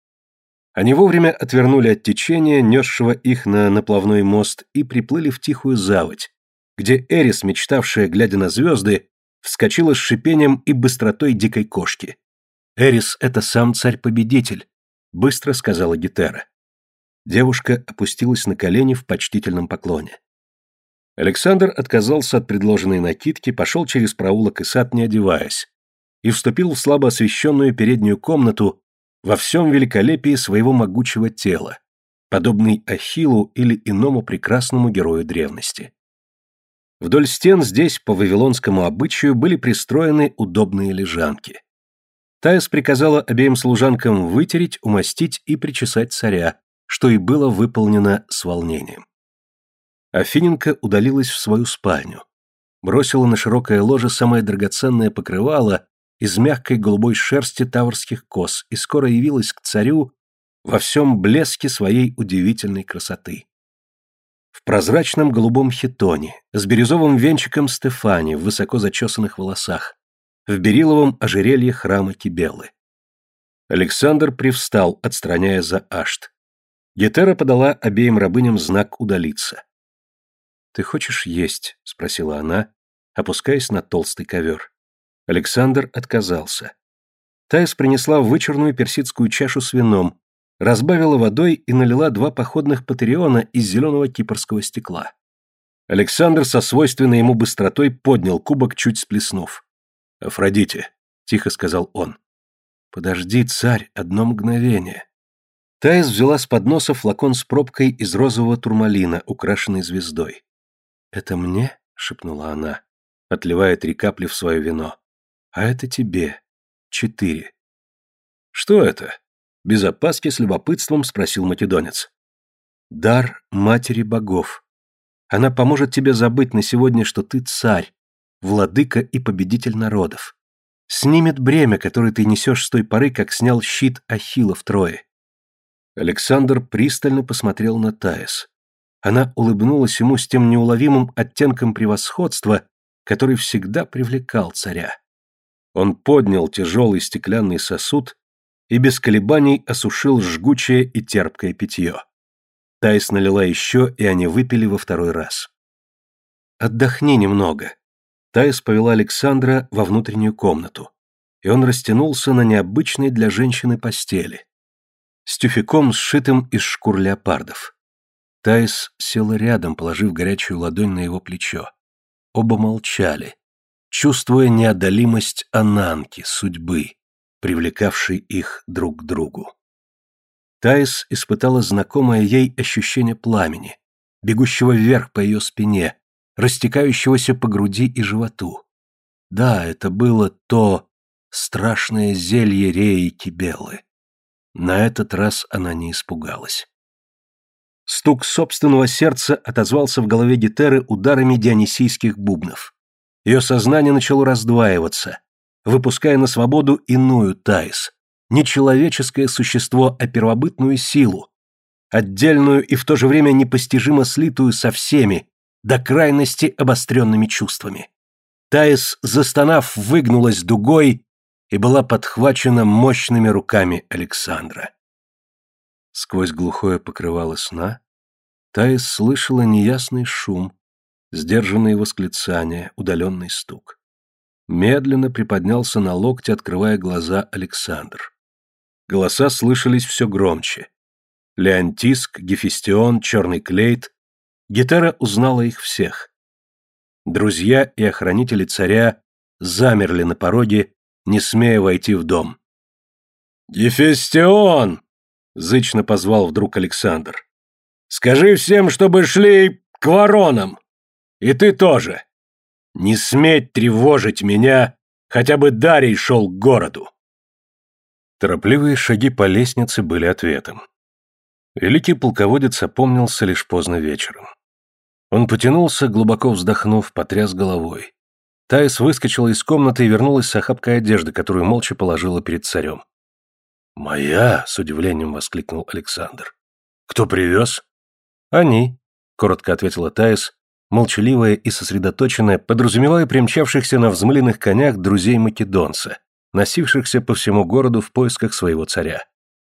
Они вовремя отвернули от течения, несшего их на наплавной мост, и приплыли в тихую заводь, где Эрис, мечтавшая, глядя на звезды, вскочила с шипением и быстротой дикой кошки. «Эрис — это сам царь-победитель», — быстро сказала Гетера. Девушка опустилась на колени в почтительном поклоне. Александр отказался от предложенной накидки, пошел через проулок и сад, не одеваясь, и вступил в слабо освещенную переднюю комнату во всем великолепии своего могучего тела, подобный Ахиллу или иному прекрасному герою древности. Вдоль стен здесь, по вавилонскому обычаю, были пристроены удобные лежанки. Таис приказала обеим служанкам вытереть, умастить и причесать царя, что и было выполнено с волнением. Афиненко удалилась в свою спальню, бросила на широкое ложе самое драгоценное покрывало из мягкой голубой шерсти таврских коз и скоро явилась к царю во всем блеске своей удивительной красоты. В прозрачном голубом хитоне, с бирюзовым венчиком Стефани в высоко зачесанных волосах, в бериловом ожерелье храма Кибелы. Александр привстал, отстраняя за Ашт. Гетера подала обеим рабыням знак удалиться. «Ты хочешь есть?» — спросила она, опускаясь на толстый ковер. Александр отказался. Таис принесла вычурную персидскую чашу с вином, разбавила водой и налила два походных патериона из зеленого кипрского стекла. Александр со свойственной ему быстротой поднял кубок, чуть сплеснув. «Афродите», — тихо сказал он. «Подожди, царь, одно мгновение». Таис взяла с подноса флакон с пробкой из розового турмалина, украшенной звездой. «Это мне?» — шепнула она, отливая три капли в свое вино. «А это тебе. Четыре». «Что это?» — без опаски с любопытством спросил македонец. «Дар матери богов. Она поможет тебе забыть на сегодня, что ты царь, владыка и победитель народов. Снимет бремя, которое ты несешь с той поры, как снял щит Ахилла в Трое». Александр пристально посмотрел на Таис. Она улыбнулась ему с тем неуловимым оттенком превосходства, который всегда привлекал царя. Он поднял тяжелый стеклянный сосуд и без колебаний осушил жгучее и терпкое питье. Таис налила еще, и они выпили во второй раз. «Отдохни немного». Таис повела Александра во внутреннюю комнату, и он растянулся на необычной для женщины постели, с тюфяком, сшитым из шкур леопардов. Таис села рядом, положив горячую ладонь на его плечо. Оба молчали, чувствуя неодолимость Ананки, судьбы, привлекавшей их друг к другу. Таис испытала знакомое ей ощущение пламени, бегущего вверх по ее спине, растекающегося по груди и животу. Да, это было то страшное зелье Реи Кибелы. На этот раз она не испугалась. Стук собственного сердца отозвался в голове Гетеры ударами дионисийских бубнов. Ее сознание начало раздваиваться, выпуская на свободу иную Таис, не человеческое существо, а первобытную силу, отдельную и в то же время непостижимо слитую со всеми, до крайности обостренными чувствами. Таис, застонав, выгнулась дугой и была подхвачена мощными руками Александра. Сквозь глухое покрывало сна Таис слышала неясный шум, сдержанные восклицания, удаленный стук. Медленно приподнялся на локте, открывая глаза, Александр. Голоса слышались все громче. Леонтиск, Гефестион, Черный Клейт. Гетера узнала их всех. Друзья и охранители царя замерли на пороге, не смея войти в дом. «Гефестион!» — зычно позвал вдруг Александр. «Скажи всем, чтобы шли к воронам! И ты тоже! Не сметь тревожить меня, хотя бы Дарий шел к городу!» Торопливые шаги по лестнице были ответом. Великий полководец опомнился лишь поздно вечером. Он потянулся, глубоко вздохнув, потряс головой. Таис выскочила из комнаты и вернулась с охапкой одежды, которую молча положила перед царем. «Моя?» — с удивлением воскликнул Александр. «Кто привез?» «Они», — коротко ответила Таис, молчаливая и сосредоточенная, подразумевая примчавшихся на взмыленных конях друзей Македонца, носившихся по всему городу в поисках своего царя.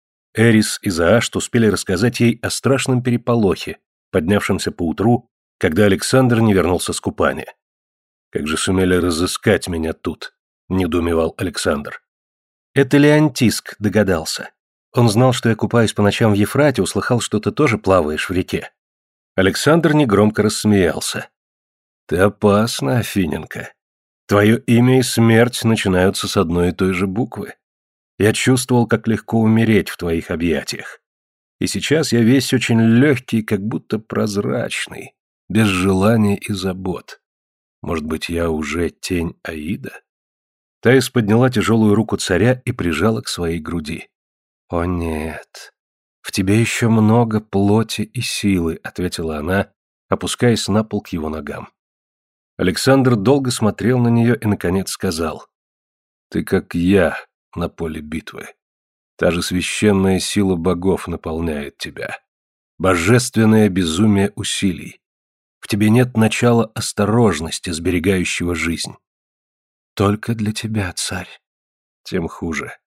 Эрис и Заашт успели рассказать ей о страшном переполохе, поднявшемся поутру, когда Александр не вернулся с купания. «Как же сумели разыскать меня тут?» — недоумевал Александр. «Это Леонтиск догадался. Он знал, что я купаюсь по ночам в Ефрате, услыхал, что ты тоже плаваешь в реке». Александр негромко рассмеялся. «Ты опасна, Афиненко. Твое имя и смерть начинаются с одной и той же буквы. Я чувствовал, как легко умереть в твоих объятиях. И сейчас я весь очень легкий, как будто прозрачный, без желания и забот. Может быть, я уже тень Аида?» Таис подняла тяжелую руку царя и прижала к своей груди. «О нет, в тебе еще много плоти и силы», — ответила она, опускаясь на пол к его ногам. Александр долго смотрел на нее и, наконец, сказал: «Ты как я на поле битвы. Та же священная сила богов наполняет тебя. Божественное безумие усилий. В тебе нет начала осторожности, сберегающего жизнь». «Только для тебя, царь». «Тем хуже.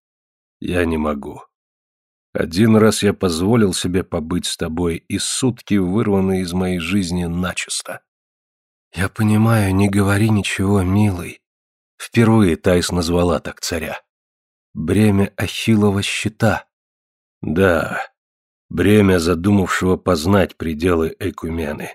Я не могу. Один раз я позволил себе побыть с тобой, и сутки вырваны из моей жизни начисто». «Я понимаю, не говори ничего, милый». Впервые Таис назвала так царя. «Бремя Ахиллова щита». «Да, бремя задумавшего познать пределы Эйкумены».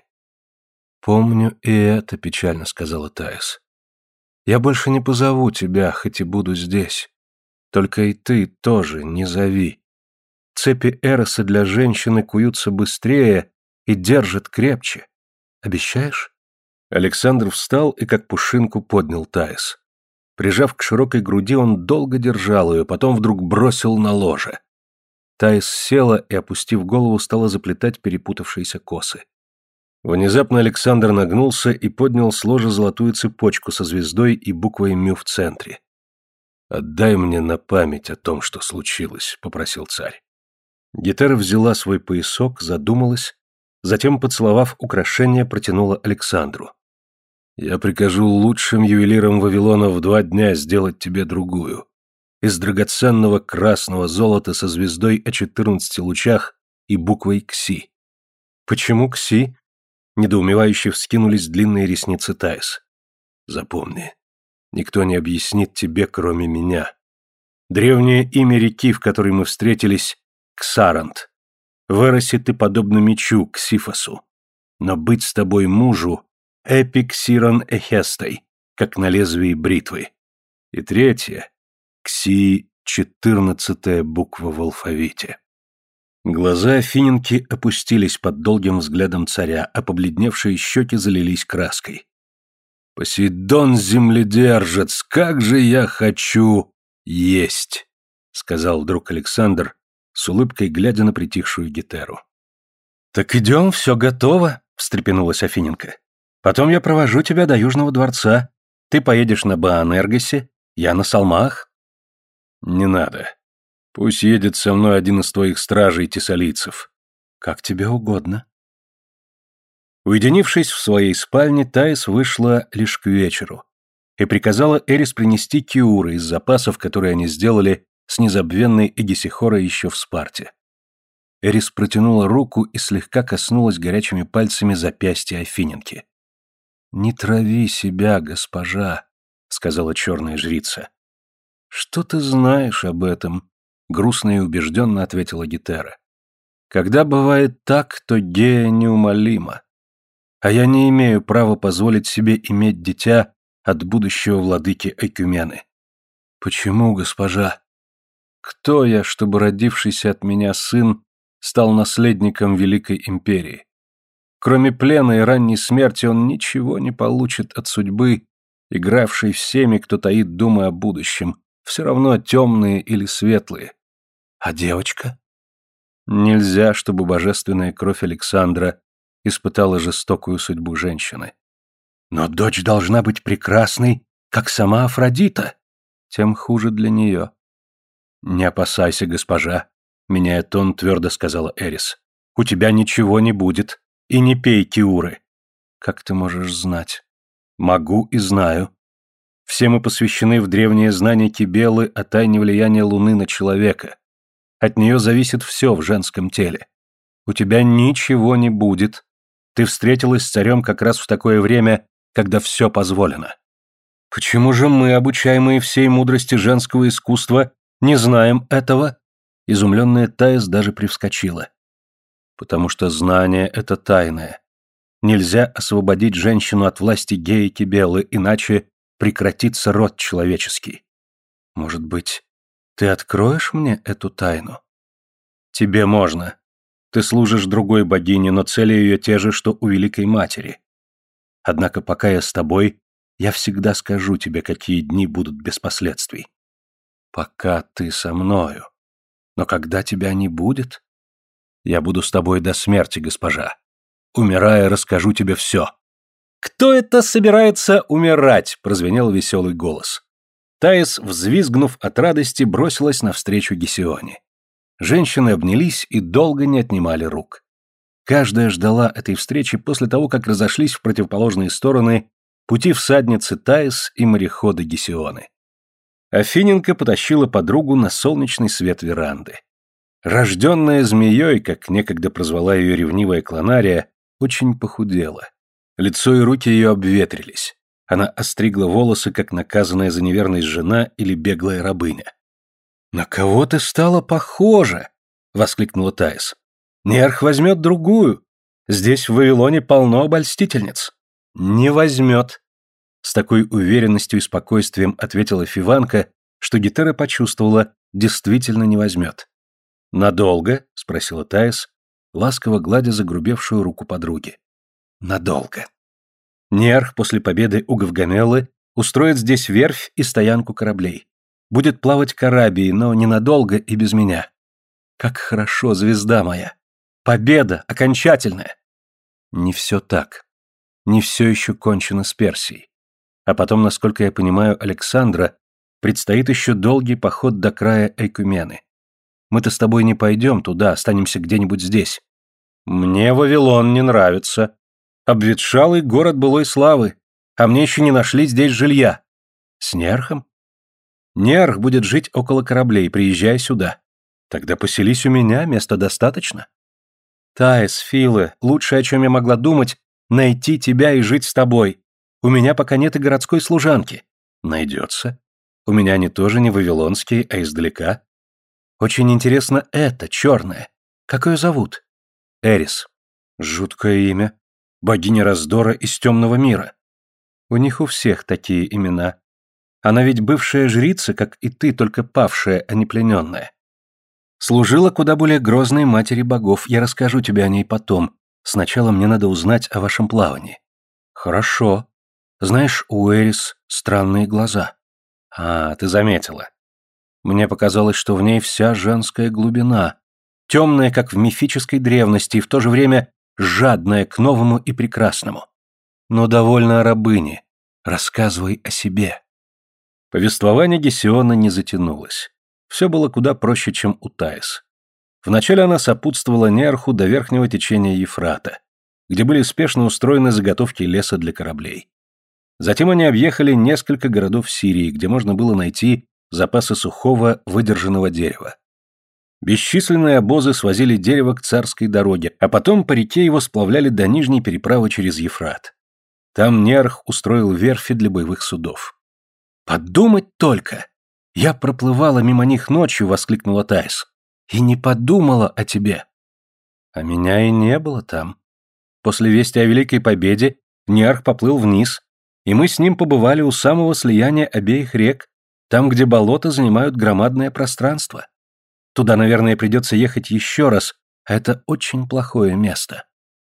«Помню и это», — печально сказала Таис. «Я больше не позову тебя, хоть и буду здесь. Только и ты тоже не зови. Цепи Эроса для женщины куются быстрее и держат крепче. Обещаешь?» Александр встал и как пушинку поднял Таис. Прижав к широкой груди, он долго держал ее, потом вдруг бросил на ложе. Таис села и, опустив голову, стала заплетать перепутавшиеся косы. Внезапно Александр нагнулся и поднял с ложа золотую цепочку со звездой и буквой «Мю» в центре. «Отдай мне на память о том, что случилось», — попросил царь. Гетера взяла свой поясок, задумалась, затем, поцеловав украшение, протянула Александру. Я прикажу лучшим ювелирам Вавилона в два дня сделать тебе другую. Из драгоценного красного золота со звездой о четырнадцати лучах и буквой «Кси». Почему «Кси»? Недоумевающе вскинулись длинные ресницы Таис. Запомни, никто не объяснит тебе, кроме меня. Древнее имя реки, в которой мы встретились, Ксарант. В Эросе ты подобно мечу, Ксифосу. Но быть с тобой мужу Эпик Сирон Эхестой, как на лезвии бритвы. И третье — Кси, четырнадцатая буква в алфавите. Глаза Афиненки опустились под долгим взглядом царя, а побледневшие щеки залились краской. «Посейдон земледержец, как же я хочу есть!» — сказал вдруг Александр, с улыбкой глядя на притихшую Гетеру. «Так идем, все готово», — встрепенулась Афиненко. «Потом я провожу тебя до Южного дворца. Ты поедешь на Баанергосе, я на Салмах». «Не надо. Пусть едет со мной один из твоих стражей тессалийцев. Как тебе угодно». Уединившись в своей спальне, Таис вышла лишь к вечеру и приказала Эрис принести киуры из запасов, которые они сделали с незабвенной Эгисихорой еще в Спарте. Эрис протянула руку и слегка коснулась горячими пальцами запястья Афиненки. «Не трави себя, госпожа», — сказала черная жрица. «Что ты знаешь об этом?» — грустно и убежденно ответила Гетера. «Когда бывает так, то гея неумолима. А я не имею права позволить себе иметь дитя от будущего владыки Экумены». «Почему, госпожа?» «Кто я, чтобы родившийся от меня сын стал наследником Великой Империи? Кроме плена и ранней смерти он ничего не получит от судьбы, игравшей всеми, кто таит думы о будущем, все равно темные или светлые. А девочка? Нельзя, чтобы божественная кровь Александра испытала жестокую судьбу женщины. Но дочь должна быть прекрасной, как сама Афродита. Тем хуже для нее. Не опасайся, госпожа, меняя тон, твердо сказала Эрис. У тебя ничего не будет. И не пей киуры. Как ты можешь знать? Могу и знаю. Все мы посвящены в древние знания Кибелы о тайне влияния Луны на человека. От нее зависит все в женском теле. У тебя ничего не будет. Ты встретилась с царем как раз в такое время, когда все позволено. Почему же мы, обучаемые всей мудрости женского искусства, не знаем этого? Изумленная Таис даже привскочила. Потому что знание — это тайное. Нельзя освободить женщину от власти геи Кибелы, иначе прекратится род человеческий. Может быть, ты откроешь мне эту тайну? Тебе можно. Ты служишь другой богине, но цели ее те же, что у Великой Матери. Однако пока я с тобой, я всегда скажу тебе, какие дни будут без последствий. Пока ты со мною. Но когда тебя не будет... Я буду с тобой до смерти, госпожа. Умирая, расскажу тебе все. «Кто это собирается умирать?» — прозвенел веселый голос. Таис, взвизгнув от радости, бросилась навстречу Гесионе. Женщины обнялись и долго не отнимали рук. Каждая ждала этой встречи после того, как разошлись в противоположные стороны пути всадницы Таис и морехода Гесионы. Афиненко потащила подругу на солнечный свет веранды. Рожденная змеей, как некогда прозвала ее ревнивая Клонария, очень похудела. Лицо и руки ее обветрились. Она остригла волосы, как наказанная за неверность жена или беглая рабыня. «На кого ты стала похожа?» — воскликнула Таис. «Нерх возьмет другую. Здесь в Вавилоне полно обольстительниц». «Не возьмет», — с такой уверенностью и спокойствием ответила Фиванка, что Гетера почувствовала, действительно не возьмет. «Надолго?» — спросила Таис, ласково гладя загрубевшую руку подруги. «Надолго. Нерх после победы у Гавгамеллы устроит здесь верфь и стоянку кораблей. Будет плавать к Арабии, но ненадолго и без меня. Как хорошо, звезда моя! Победа окончательная!» Не все так. Не все еще кончено с Персией. А потом, насколько я понимаю Александра, предстоит еще долгий поход до края Экумены. Мы-то с тобой не пойдем туда, останемся где-нибудь здесь. Мне Вавилон не нравится. Обветшалый город былой славы. А мне еще не нашли здесь жилья. С Нерхом? Нерх будет жить около кораблей, приезжай сюда. Тогда поселись у меня, места достаточно. Таис, Филы, лучшее, о чем я могла думать, найти тебя и жить с тобой. У меня пока нет и городской служанки. Найдется. У меня они тоже не вавилонские, а издалека. Очень интересно это, черное. Как ее зовут? Эрис. Жуткое имя. Богиня раздора из темного мира. У них у всех такие имена. Она ведь бывшая жрица, как и ты, только павшая, а не плененная. Служила куда более грозной матери богов, я расскажу тебе о ней потом. Сначала мне надо узнать о вашем плавании. Хорошо. Знаешь, у Эрис странные глаза. А, ты заметила. Мне показалось, что в ней вся женская глубина, темная, как в мифической древности, и в то же время жадная к новому и прекрасному. Но довольно о рабыне. Рассказывай о себе. Повествование Гесиона не затянулось. Все было куда проще, чем у Таис. Вначале она сопутствовала Нерху до верхнего течения Ефрата, где были спешно устроены заготовки леса для кораблей. Затем они объехали несколько городов Сирии, где можно было найти запасы сухого, выдержанного дерева. Бесчисленные обозы свозили дерево к царской дороге, а потом по реке его сплавляли до нижней переправы через Ефрат. Там Нерх устроил верфи для боевых судов. «Подумать только! Я проплывала мимо них ночью», — воскликнула Таис. «И не подумала о тебе». А меня и не было там. После вести о Великой Победе Нерх поплыл вниз, и мы с ним побывали у самого слияния обеих рек, там, где болота занимают громадное пространство. Туда, наверное, придется ехать еще раз, а это очень плохое место.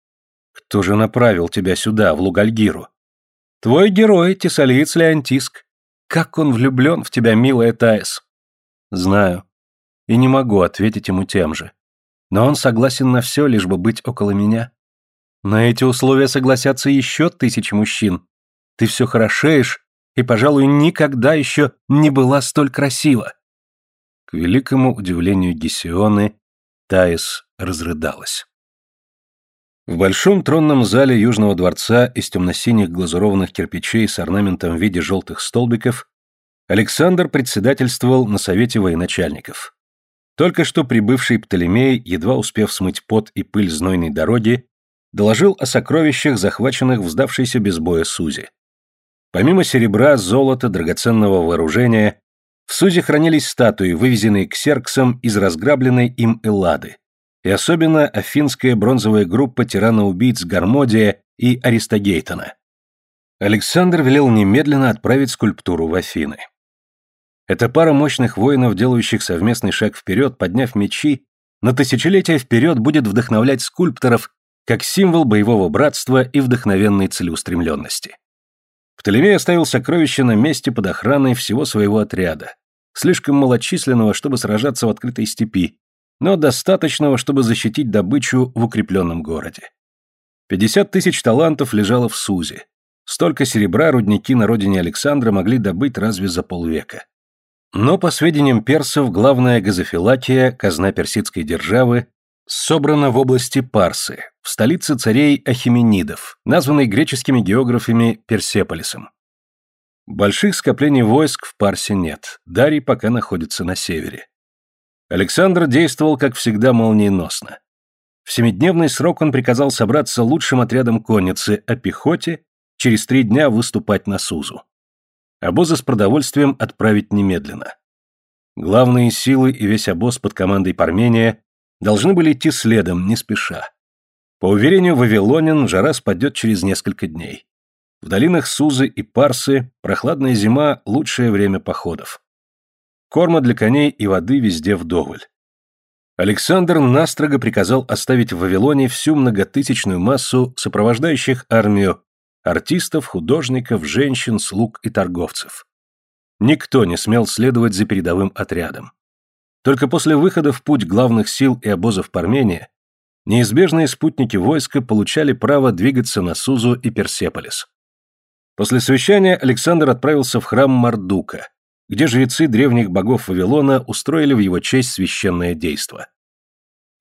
Кто же направил тебя сюда, в Лугальгиру? Твой герой, тессалиец Леонтиск. Как он влюблен в тебя, милая Таис. Знаю. И не могу ответить ему тем же. Но он согласен на все, лишь бы быть около меня. На эти условия согласятся еще тысячи мужчин. Ты все хорошеешь, и, пожалуй, никогда еще не была столь красива. К великому удивлению Гесионы, Таис разрыдалась. В большом тронном зале Южного дворца из темно-синих глазурованных кирпичей с орнаментом в виде желтых столбиков Александр председательствовал на совете военачальников. Только что прибывший Птолемей, едва успев смыть пот и пыль знойной дороги, доложил о сокровищах, захваченных в сдавшейся без боя Сузе. Помимо серебра, золота, драгоценного вооружения, в Сузе хранились статуи, вывезенные Ксерксом из разграбленной им Эллады, и особенно афинская бронзовая группа тирана-убийц Гармодия и Аристогейтона. Александр велел немедленно отправить скульптуру в Афины. Эта пара мощных воинов, делающих совместный шаг вперед, подняв мечи, на тысячелетия вперед будет вдохновлять скульпторов как символ боевого братства и вдохновенной целеустремленности. Птолемей оставил сокровища на месте под охраной всего своего отряда, слишком малочисленного, чтобы сражаться в открытой степи, но достаточного, чтобы защитить добычу в укрепленном городе. Пятьдесят тысяч талантов лежало в Сузе. Столько серебра рудники на родине Александра могли добыть разве за полвека. Но, по сведениям персов, главная газофилакия, казна персидской державы, собрана в области Парсы, в столице царей Ахименидов, названной греческими географами Персеполисом. Больших скоплений войск в Парсе нет, Дарий пока находится на севере. Александр действовал, как всегда, молниеносно. В семидневный срок он приказал собраться лучшим отрядом конницы, а пехоте через три дня выступать на Сузу. Обозы с продовольствием отправить немедленно. Главные силы и весь обоз под командой Пармения должны были идти следом, не спеша. По уверению вавилонян, жара спадет через несколько дней. В долинах Сузы и Парсы прохладная зима – лучшее время походов. Корма для коней и воды везде вдоволь. Александр настрого приказал оставить в Вавилоне всю многотысячную массу сопровождающих армию артистов, художников, женщин, слуг и торговцев. Никто не смел следовать за передовым отрядом. Только после выхода в путь главных сил и обозов Пармения неизбежные спутники войска получали право двигаться на Сузу и Персеполис. После совещания Александр отправился в храм Мардука, где жрецы древних богов Вавилона устроили в его честь священное действо.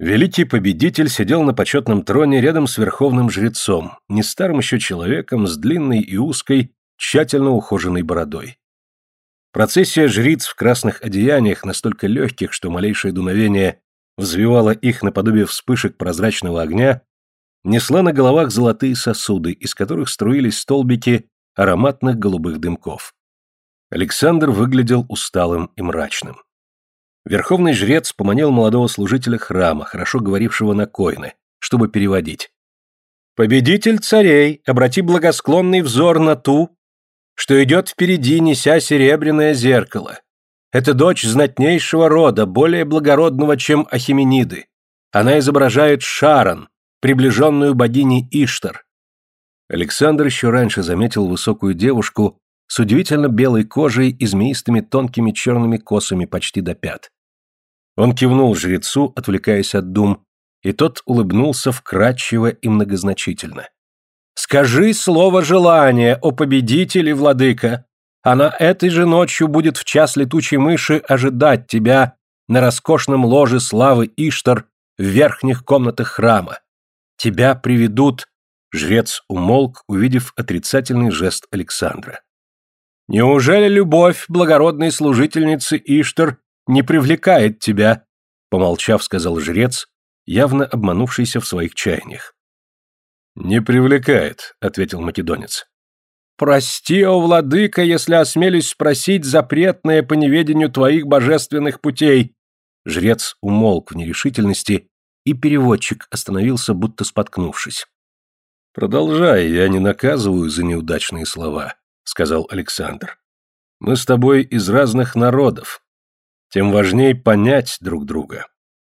Великий победитель сидел на почетном троне рядом с верховным жрецом, не старым еще человеком с длинной и узкой, тщательно ухоженной бородой. Процессия жриц в красных одеяниях, настолько легких, что малейшее дуновение взвивало их наподобие вспышек прозрачного огня, несла на головах золотые сосуды, из которых струились столбики ароматных голубых дымков. Александр выглядел усталым и мрачным. Верховный жрец поманил молодого служителя храма, хорошо говорившего на койне, чтобы переводить. «Победитель царей, обрати благосклонный взор на ту, что идет впереди, неся серебряное зеркало. Это дочь знатнейшего рода, более благородного, чем Ахемениды. Она изображает Шаран, приближенную богиней Иштар». Александр еще раньше заметил высокую девушку с удивительно белой кожей и змеистыми тонкими черными косами почти до пят. Он кивнул жрецу, отвлекаясь от дум, и тот улыбнулся вкрадчиво и многозначительно. «Скажи слово желания, о победителе, владыка! Она этой же ночью будет в час летучей мыши ожидать тебя на роскошном ложе славы Иштар в верхних комнатах храма. Тебя приведут...» Жрец умолк, увидев отрицательный жест Александра. «Неужели любовь благородной служительницы Иштар не привлекает тебя?» Помолчав, сказал жрец, явно обманувшийся в своих чаяниях. «Не привлекает», — ответил македонец. «Прости, о владыка, если осмелюсь спросить запретное по неведению твоих божественных путей». Жрец умолк в нерешительности, и переводчик остановился, будто споткнувшись. «Продолжай, я не наказываю за неудачные слова», — сказал Александр. «Мы с тобой из разных народов. Тем важнее понять друг друга».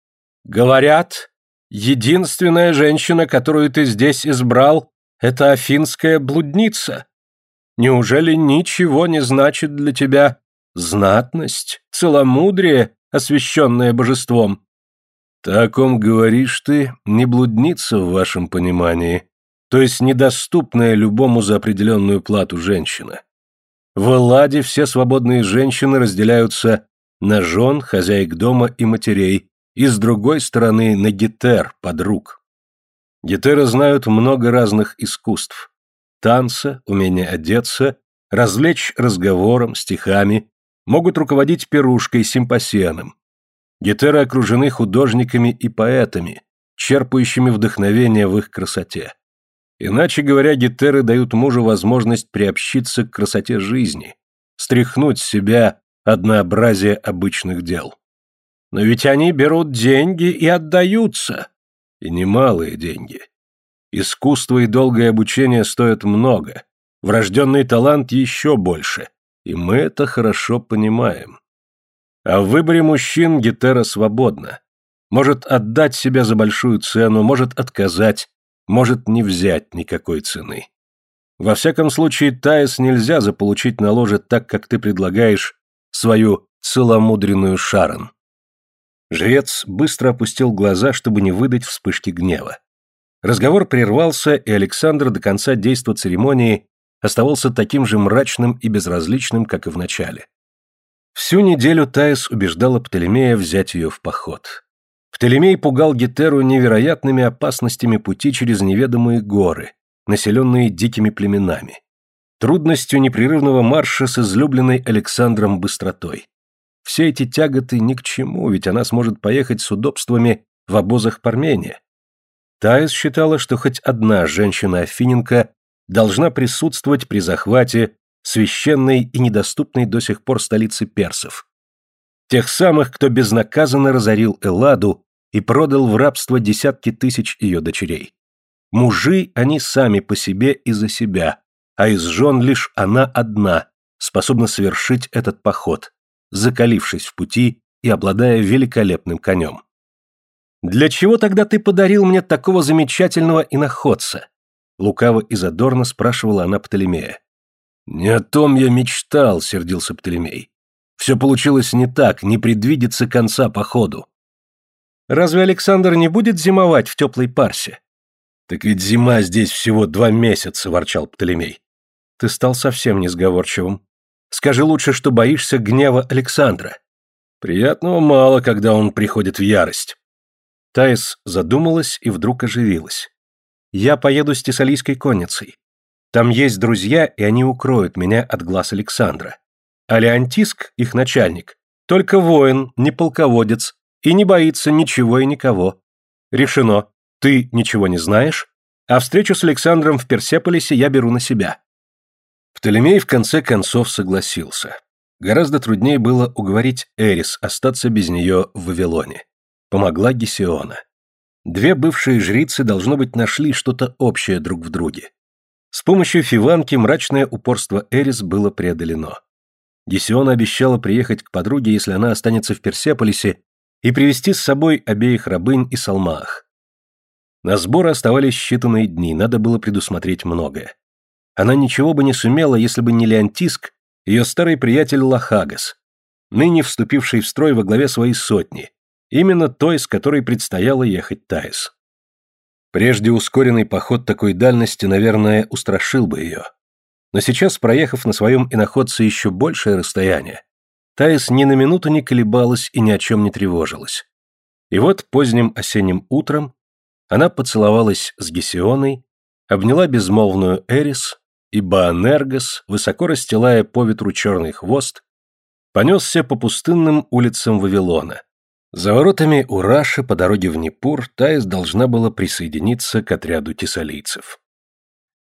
«Говорят, единственная женщина, которую ты здесь избрал, это афинская блудница. Неужели ничего не значит для тебя знатность, целомудрие, освященное божеством?» «Та, о ком говоришь ты, не блудница в вашем понимании, то есть недоступная любому за определенную плату женщина. В Элладе все свободные женщины разделяются на жен, хозяек дома и матерей, и с другой стороны на гетер, подруг. Гетеры знают много разных искусств. Танца, умение одеться, развлечь разговором, стихами, могут руководить пирушкой, симпосианом. Гетеры окружены художниками и поэтами, черпающими вдохновение в их красоте. Иначе говоря, гетеры дают мужу возможность приобщиться к красоте жизни, стряхнуть с себя однообразие обычных дел. Но ведь они берут деньги и отдаются. И немалые деньги. Искусство и долгое обучение стоят много, врожденный талант еще больше, и мы это хорошо понимаем. А в выборе мужчин гетера свободна. Может отдать себя за большую цену, может отказать, может не взять никакой цены. Во всяком случае, Таис нельзя заполучить на ложе так, как ты предлагаешь свою целомудренную Шаран. Жрец быстро опустил глаза, чтобы не выдать вспышки гнева. Разговор прервался, и Александр до конца действа церемонии оставался таким же мрачным и безразличным, как и в начале. Всю неделю Таис убеждала Птолемея взять ее в поход. Птолемей пугал Гетеру невероятными опасностями пути через неведомые горы, населенные дикими племенами, трудностью непрерывного марша с излюбленной Александром быстротой. Все эти тяготы ни к чему, ведь она сможет поехать с удобствами в обозах Пармения. Таис считала, что хоть одна женщина-афиненка должна присутствовать при захвате священной и недоступной до сих пор столицы персов. Тех самых, кто безнаказанно разорил Элладу и продал в рабство десятки тысяч ее дочерей. Мужи они сами по себе и за себя, а из жен лишь она одна способна совершить этот поход, закалившись в пути и обладая великолепным конем. «Для чего тогда ты подарил мне такого замечательного иноходца?» Лукаво и задорно спрашивала она Птолемея. «Не о том я мечтал», — сердился Птолемей. «Все получилось не так, не предвидится конца походу». «Разве Александр не будет зимовать в теплой Парсе?» «Так ведь зима здесь всего два месяца», — ворчал Птолемей. «Ты стал совсем несговорчивым. Скажи лучше, что боишься гнева Александра. Приятного мало, когда он приходит в ярость». Таис задумалась и вдруг оживилась. «Я поеду с Тессалийской конницей. Там есть друзья, и они укроют меня от глаз Александра. А Леонтиск, их начальник, только воин, не полководец, и не боится ничего и никого. Решено. Ты ничего не знаешь, а встречу с Александром в Персеполисе я беру на себя». Птолемей в конце концов согласился. Гораздо труднее было уговорить Эрис остаться без нее в Вавилоне. Помогла Гесиона. Две бывшие жрицы, должно быть, нашли что-то общее друг в друге. С помощью Фиванки мрачное упорство Эрис было преодолено. Гесиона обещала приехать к подруге, если она останется в Персеполисе, и привести с собой обеих рабынь и салмаах. На сборы оставались считанные дни, надо было предусмотреть многое. Она ничего бы не сумела, если бы не Леонтиск, ее старый приятель Лахагас, ныне вступивший в строй во главе своей сотни, именно той, с которой предстояло ехать Таис. Прежде ускоренный поход такой дальности, наверное, устрашил бы ее. Но сейчас, проехав на своем иноходце еще большее расстояние, Таис ни на минуту не колебалась и ни о чем не тревожилась. И вот поздним осенним утром она поцеловалась с Гесионой, обняла безмолвную Эрис, и Боанергос, высоко расстилая по ветру черный хвост, понесся по пустынным улицам Вавилона. За воротами Ураши по дороге в Непур Таис должна была присоединиться к отряду тессалийцев.